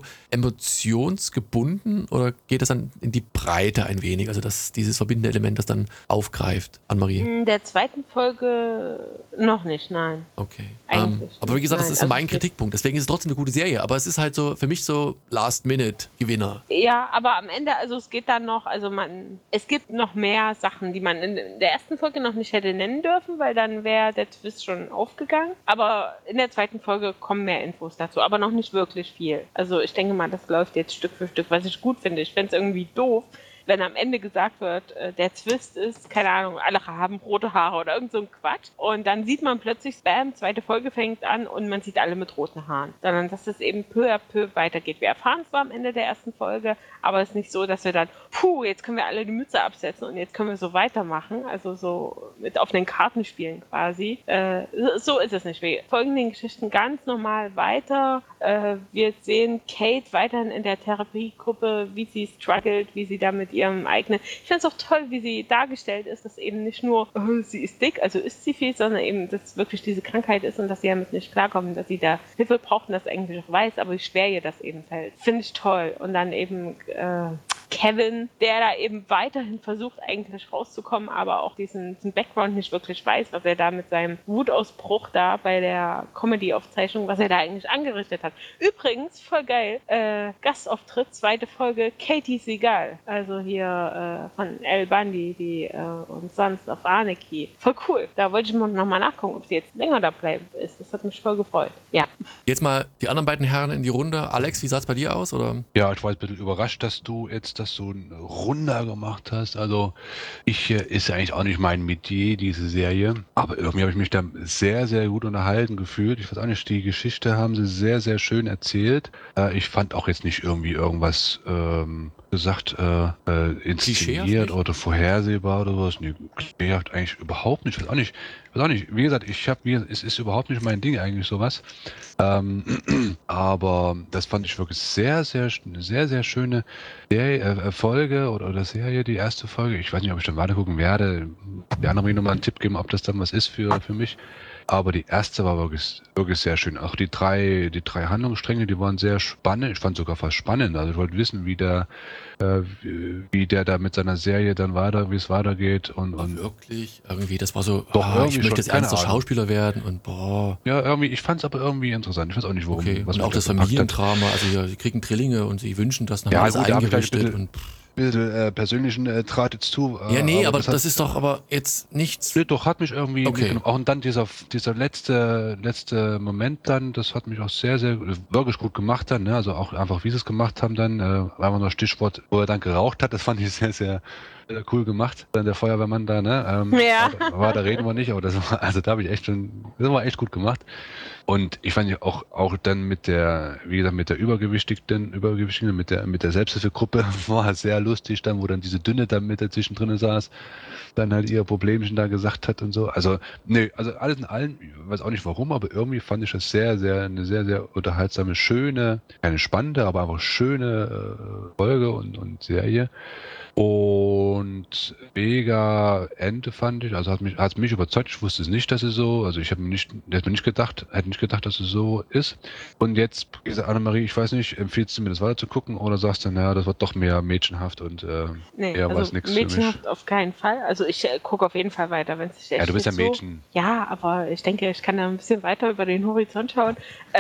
emotionsgebunden oder geht das dann in die Breite ein wenig? Also dass dieses verbindende Element das dann aufgreift, Annemarie? In der zweiten Folge noch nicht, nein. Okay. Eigentlich Ähm, aber wie gesagt, das nein, ist also mein es- Kritikpunkt. Deswegen ist es trotzdem eine gute Serie. Aber es ist halt so für mich so Last-Minute-Gewinner. Ja, aber am Ende, also es geht dann noch, also man, es gibt noch mehr Sachen, die man in der ersten Folge noch nicht hätte nennen dürfen, weil dann wäre der Twist schon aufgegangen. Aber in der zweiten Folge kommen mehr Infos dazu, aber noch nicht wirklich viel. Also ich denke mal, das läuft jetzt Stück für Stück, was ich gut finde. Ich fände es irgendwie doof, wenn am Ende gesagt wird, äh, der Twist ist, keine Ahnung, alle haben rote Haare oder irgend so ein Quatsch. Und dann sieht man plötzlich, bam, zweite Folge fängt an und man sieht alle mit roten Haaren. Sondern dass es eben peu à peu weitergeht. Wir erfahren es zwar am Ende der ersten Folge, aber es ist nicht so, dass wir dann, puh, jetzt können wir alle die Mütze absetzen und jetzt können wir so weitermachen. Also so mit offenen Karten spielen quasi. Äh, so ist es nicht. Wir folgen den Geschichten ganz normal weiter. Äh, wir sehen Kate weiterhin in der Therapiegruppe, wie sie struggelt, wie sie da mit ihrem eigenen... Ich finde es auch toll, wie sie dargestellt ist, dass eben nicht nur, oh, sie ist dick, also isst sie viel, sondern eben, dass wirklich diese Krankheit ist und dass sie damit nicht klarkommt, dass sie da Hilfe braucht und das eigentlich auch weiß, aber wie schwer ihr das eben fällt. Finde ich toll. Und dann eben äh, Kevin, der da eben weiterhin versucht, eigentlich rauszukommen, aber auch diesen, diesen Background nicht wirklich weiß, was er da mit seinem Wutausbruch da bei der Comedy-Aufzeichnung, was er da eigentlich angerichtet hat. Übrigens, voll geil, äh, Gastauftritt, zweite Folge, Katie Seagal, also hier äh, von El Bundy, die äh, und Sons of Anarchy. Voll cool. Da wollte ich mal nochmal nachgucken, ob sie jetzt länger da bleiben ist. Das hat mich voll gefreut. Ja. Jetzt mal die anderen beiden Herren in die Runde. Alex, wie sah es bei dir aus? Oder? Ja, ich war jetzt ein bisschen überrascht, dass du jetzt das so runder gemacht hast. Also ich äh, ist ja eigentlich auch nicht mein Metier, diese Serie. Aber irgendwie habe ich mich da sehr, sehr gut unterhalten gefühlt. Ich weiß auch nicht, die Geschichte haben sie sehr, sehr schön erzählt. Äh, ich fand auch jetzt nicht irgendwie irgendwas ähm, gesagt, äh, äh, inszeniert oder vorhersehbar oder sowas. Nee, klischeehaft eigentlich überhaupt nicht. Ich weiß auch nicht, weiß auch nicht. Wie gesagt, ich habe, es ist überhaupt nicht mein Ding eigentlich sowas. Ähm, aber das fand ich wirklich sehr, sehr, sehr, sehr schöne Serie, äh, Folge oder, oder Serie, die erste Folge. Ich weiß nicht, ob ich dann weitergucken werde. Die anderen mir nochmal einen Tipp geben, ob das dann was ist für, für mich. Aber die erste war wirklich, wirklich sehr schön. Auch die drei, die drei Handlungsstränge, die waren sehr spannend. Ich fand sogar fast spannend. Also ich wollte wissen, wie der, äh, wie, wie der da mit seiner Serie dann weiter, wie es weitergeht. Und, Aber und wirklich, irgendwie, das war so, Doch, ah, ich irgendwie möchte schon, jetzt keine ernster Ahnung. Schauspieler werden und boah, ja, irgendwie, ich fand es aber irgendwie interessant. Ich weiß auch nicht, warum. okay. was Und mich auch das da gepackt hat. Familiendrama, also ja, sie kriegen Drillinge und sie wünschen das, dann Ja, haben alles gut, da hab ich gleich eingerichtet bitte- und Bisschen äh, persönlichen äh, Draht jetzt zu. Äh, ja, nee, aber, das, das, hat, ist doch aber jetzt nichts. Nee, doch, hat mich irgendwie Okay. mitgenommen. Auch und dann dieser, dieser letzte, letzte Moment dann, das hat mich auch sehr, sehr, wirklich gut gemacht dann, ne? Also auch einfach, wie sie es gemacht haben dann, äh, war immer noch Stichwort, wo er dann geraucht hat, das fand ich sehr, sehr, sehr cool gemacht. Dann der Feuerwehrmann da, ne? Ähm, Ja. war, war, da reden wir nicht, aber das war, also da habe ich echt schon, das war echt gut gemacht. Und ich fand ja auch, auch dann mit der, wie gesagt, mit der Übergewichtigten, Übergewichtigen, mit der, mit der Selbsthilfegruppe war sehr lustig dann, wo dann diese Dünne dann mit dazwischen drin saß, dann halt ihr Problemchen da gesagt hat und so. Also, nö, also alles in allem, ich weiß auch nicht warum, aber irgendwie fand ich das sehr, sehr, eine sehr, sehr unterhaltsame, schöne, keine spannende, aber einfach schöne äh, Folge und, und Serie. Und mega Ende fand ich, also hat mich, hat mich überzeugt. Ich wusste es nicht, dass es so, also ich habe mir nicht, hätte mir nicht gedacht, hätte nicht gedacht, dass es so ist. Und jetzt, wie gesagt, Annemarie, ich weiß nicht, empfiehlst du mir das weiter zu gucken oder sagst du, naja, das wird doch mehr mädchenhaft und äh, Nee, eher was also nix für mich? mädchenhaft auf keinen Fall. Also ich äh, gucke auf jeden Fall weiter, wenn es sich echt Ja, du bist ja nicht so... Mädchen. Ja, aber ich denke, ich kann da ein bisschen weiter über den Horizont schauen. Äh,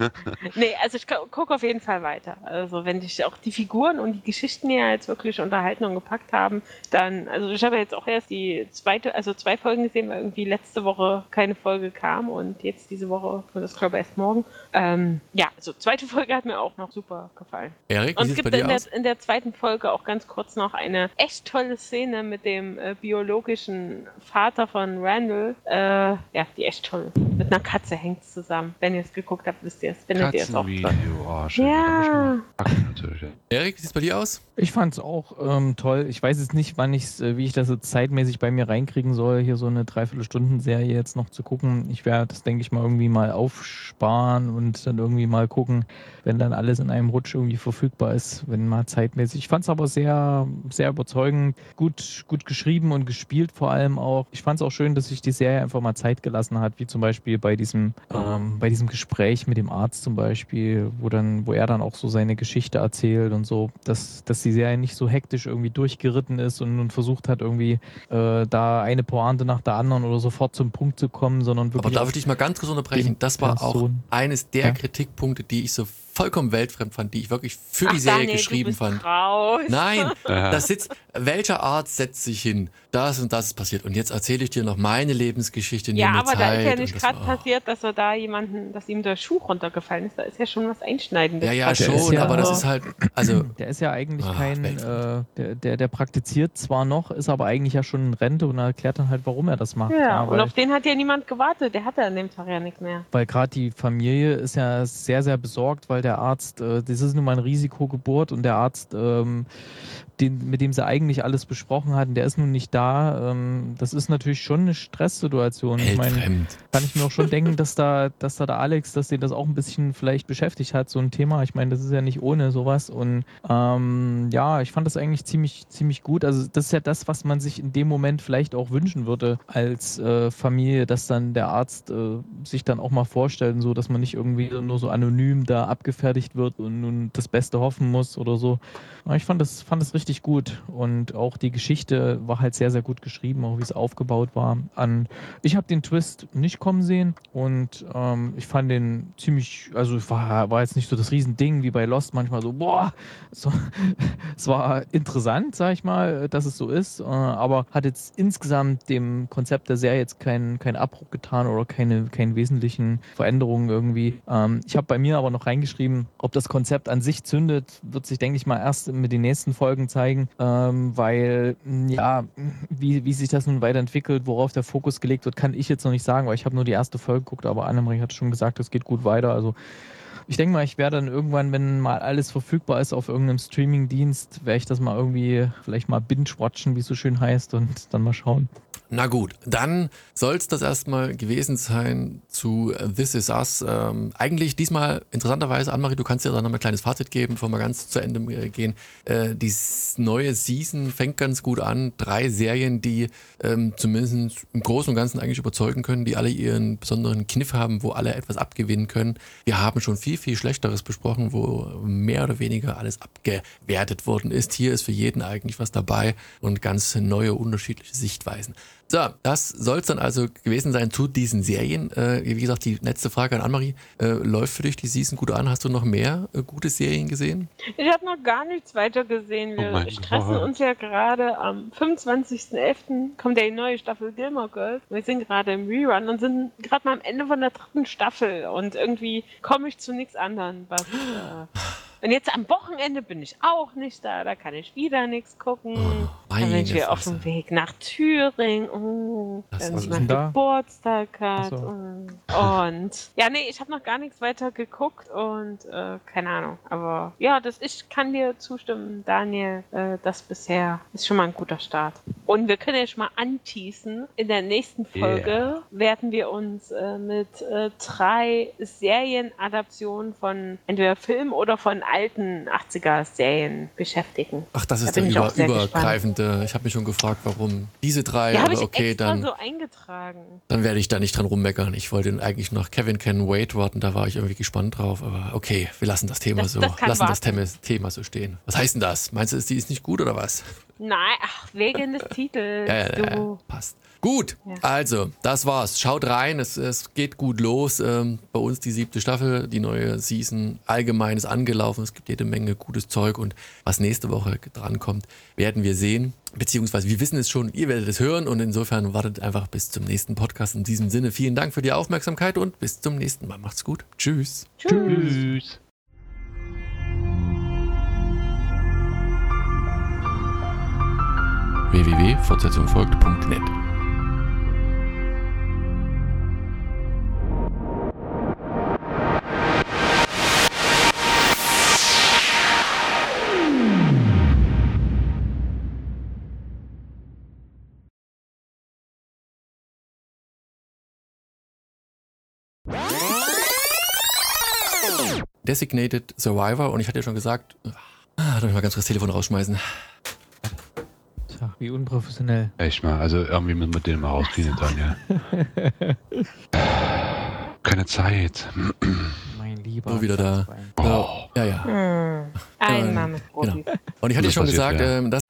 nee, also ich gucke auf jeden Fall weiter. Also wenn dich auch die Figuren und die Geschichten ja jetzt wirklich unterhalten und gepackt haben, dann, also ich habe jetzt auch erst die zweite, also zwei Folgen gesehen, weil irgendwie letzte Woche keine Folge kam und jetzt diese Woche, und das glaube ich erst morgen. Ähm, ja, also zweite Folge hat mir auch noch super gefallen. Erik, wie Und es sieht es bei gibt dir in der, aus? in der zweiten Folge auch ganz kurz noch eine echt tolle Szene mit dem äh, biologischen Vater von Randall. Äh, ja, die echt toll. Mit einer Katze hängt es zusammen. Wenn ihr es geguckt habt, wisst ihr es. Findet ihr es auch toll. Katzenvideo, oh, schön. Ja. Da muss ich mal packen, natürlich, ja. Erik, wie sieht es bei dir aus? Ich fand es auch ähm, toll. Ich weiß jetzt nicht, wann ich's, äh, wie ich das jetzt zeitmäßig bei mir reinkriegen soll, hier so eine Dreiviertelstunden-Serie jetzt noch zu gucken. Ich werde das, denke ich mal, irgendwie mal aufsparen und dann irgendwie mal gucken, wenn dann alles in einem Rutsch irgendwie verfügbar ist, wenn mal zeitmäßig. Ich fand es aber sehr, sehr überzeugend, gut, gut geschrieben und gespielt vor allem auch. Ich fand es auch schön, dass sich die Serie einfach mal Zeit gelassen hat, wie zum Beispiel bei diesem, ähm, bei diesem Gespräch mit dem Arzt zum Beispiel, wo dann, wo er dann auch so seine Geschichte erzählt und so, dass, dass die Serie nicht so hektisch irgendwie durchgeritten ist und, und versucht hat, irgendwie äh, da eine Pointe nach der anderen oder sofort zum Punkt zu kommen, sondern Aber wirklich. darf ich dich mal ganz kurz unterbrechen? Das war auch Person. eines der Ja. Kritikpunkte, die ich so vollkommen weltfremd fand, die ich wirklich für die Ach, Serie Daniel, geschrieben du bist fand. raus. Nein, Ja. das sitzt, welcher Arzt setzt sich hin? Das und das ist passiert. Und jetzt erzähle ich dir noch meine Lebensgeschichte. Ja, nimm mir aber da Zeit. ist ja Und nicht das gerade war- passiert, dass er da jemanden, dass ihm der Schuh runtergefallen ist. Da ist ja schon was Einschneidendes. Ja, ja, passiert. Der ist schon, ja- aber das ist halt, also, Der ist ja eigentlich Ach, kein, weltfremd. äh, der, der, der praktiziert zwar noch, ist aber eigentlich ja schon in Rente und erklärt dann halt, warum er das macht. Ja, und weil, auf den hat ja niemand gewartet. Der hatte an dem Tag ja nichts mehr. weil gerade die Familie ist ja sehr, sehr besorgt, weil der Arzt, äh, das ist nun mal ein Risikogeburt und der Arzt, ähm, den, mit dem sie eigentlich alles besprochen hatten, der ist nun nicht da. Ähm, das ist natürlich schon eine Stresssituation. Ich meine, weltfremd. kann ich mir auch schon denken, dass da, dass da der Alex, dass den das auch ein bisschen vielleicht beschäftigt hat, so ein Thema. Ich meine, das ist ja nicht ohne sowas. Und ähm, ja, ich fand das eigentlich ziemlich, ziemlich gut. Also das ist ja das, was man sich in dem Moment vielleicht auch wünschen würde als äh, Familie, dass dann der Arzt äh, sich dann auch mal vorstellt, und so, dass man nicht irgendwie nur so anonym da abgefertigt wird und nun das Beste hoffen muss oder so. Aber ich fand das, fand das richtig gut. Und auch die Geschichte war halt sehr, sehr gut geschrieben, auch wie es aufgebaut war. An, ich habe den Twist nicht kommen sehen und ähm, ich fand den ziemlich, also es war, war jetzt nicht so das Riesending wie bei Lost manchmal so, boah, so, es war interessant, sag ich mal, dass es so ist, äh, aber hat jetzt insgesamt dem Konzept der Serie jetzt keinen keinen Abbruch getan oder keine, keine wesentlichen Veränderungen irgendwie. Ähm, ich habe bei mir aber noch reingeschrieben, ob das Konzept an sich zündet, wird sich, denke ich mal, erst mit den nächsten Folgen zeigen, ähm, weil, ja, wie, wie sich das nun weiterentwickelt, worauf der Fokus gelegt wird, kann ich jetzt noch nicht sagen, weil ich habe nur die erste Folge geguckt, aber Annemarie hat schon gesagt, es geht gut weiter, also ich denke mal, ich werde dann irgendwann, wenn mal alles verfügbar ist auf irgendeinem Streaming-Dienst, werde ich das mal irgendwie vielleicht mal binge-watchen, wie es so schön heißt, und dann mal schauen. Na gut, dann soll es das erstmal gewesen sein zu This Is Us. Ähm, eigentlich diesmal interessanterweise, Annemarie, du kannst dir dann noch mal ein kleines Fazit geben, bevor wir ganz zu Ende äh, gehen. Äh, die neue Season fängt ganz gut an. Drei Serien, die ähm, zumindest im Großen und Ganzen eigentlich überzeugen können, die alle ihren besonderen Kniff haben, wo alle etwas abgewinnen können. Wir haben schon viel, viel Schlechteres besprochen, wo mehr oder weniger alles abgewertet worden ist. Hier ist für jeden eigentlich was dabei und ganz neue, unterschiedliche Sichtweisen. So, das soll es dann also gewesen sein zu diesen Serien. Äh, wie gesagt, die letzte Frage an Annemarie. Äh, läuft für dich die Season gut an? Hast du noch mehr äh, gute Serien gesehen? Ich habe noch gar nichts weiter gesehen. Wir Oh stressen Gott. uns ja gerade. Am fünfundzwanzigsten elften kommt ja die neue Staffel Gilmore Girls. Wir sind gerade im Rerun und sind gerade mal am Ende von der dritten Staffel. Und irgendwie komme ich zu nichts anderem. Was, äh und jetzt am Wochenende bin ich auch nicht da. Da kann ich wieder nichts gucken. Oh, Dann bin ich wieder auf Fresse. dem Weg nach Thüringen. Oh, Das- dann was ist ist mein denn da? Geburtstag hat. Ach so. Oh. Und ja, nee, ich habe noch gar nichts weiter geguckt und äh, keine Ahnung. Aber ja, das, ich kann dir zustimmen, Daniel. Äh, das bisher ist schon mal ein guter Start. Und wir können ja schon mal anteasen. In der nächsten Folge Yeah. werden wir uns äh, mit äh, drei Serienadaptionen von entweder Film oder von alten achtziger-Serien beschäftigen. Ach, das Da ist der bin ich auch über, sehr übergreifende. Ich habe mich schon gefragt, warum diese drei, Ja, habe aber ich okay, extra dann, so eingetragen. dann werde ich da nicht dran rummeckern. Ich wollte eigentlich noch Kevin Can Wait warten, da war ich irgendwie gespannt drauf, aber okay, wir lassen das Thema Das- so, das kann lassen das warten. Thema, Thema so stehen. Was heißt denn das? Meinst du, die ist nicht gut oder was? Nein, ach, wegen des Titels. Ja, ja, ja, du. passt. Gut, Ja. also, das war's. Schaut rein, es, es geht gut los. Ähm, bei uns die siebte Staffel, die neue Season, allgemein ist angelaufen. Es gibt jede Menge gutes Zeug und was nächste Woche drankommt, werden wir sehen. Beziehungsweise wir wissen es schon, ihr werdet es hören und insofern wartet einfach bis zum nächsten Podcast. In diesem Sinne, vielen Dank für die Aufmerksamkeit und bis zum nächsten Mal. Macht's gut. Tschüss. Tschüss. w w w punkt fortsetzung folgt punkt net Designated Survivor und ich hatte ja schon gesagt, ah, darf ich mal ganz kurz das Telefon rausschmeißen. Tja, wie unprofessionell. Echt mal, also irgendwie müssen wir den mal rauskriegen, Daniel. Keine Zeit. Mein lieber. So, wieder da. Salzbein. So, ja, ja. Hm. Einmal mit Genau. Profis. Und ich hatte ja Das schon passiert, gesagt, ja. ähm, das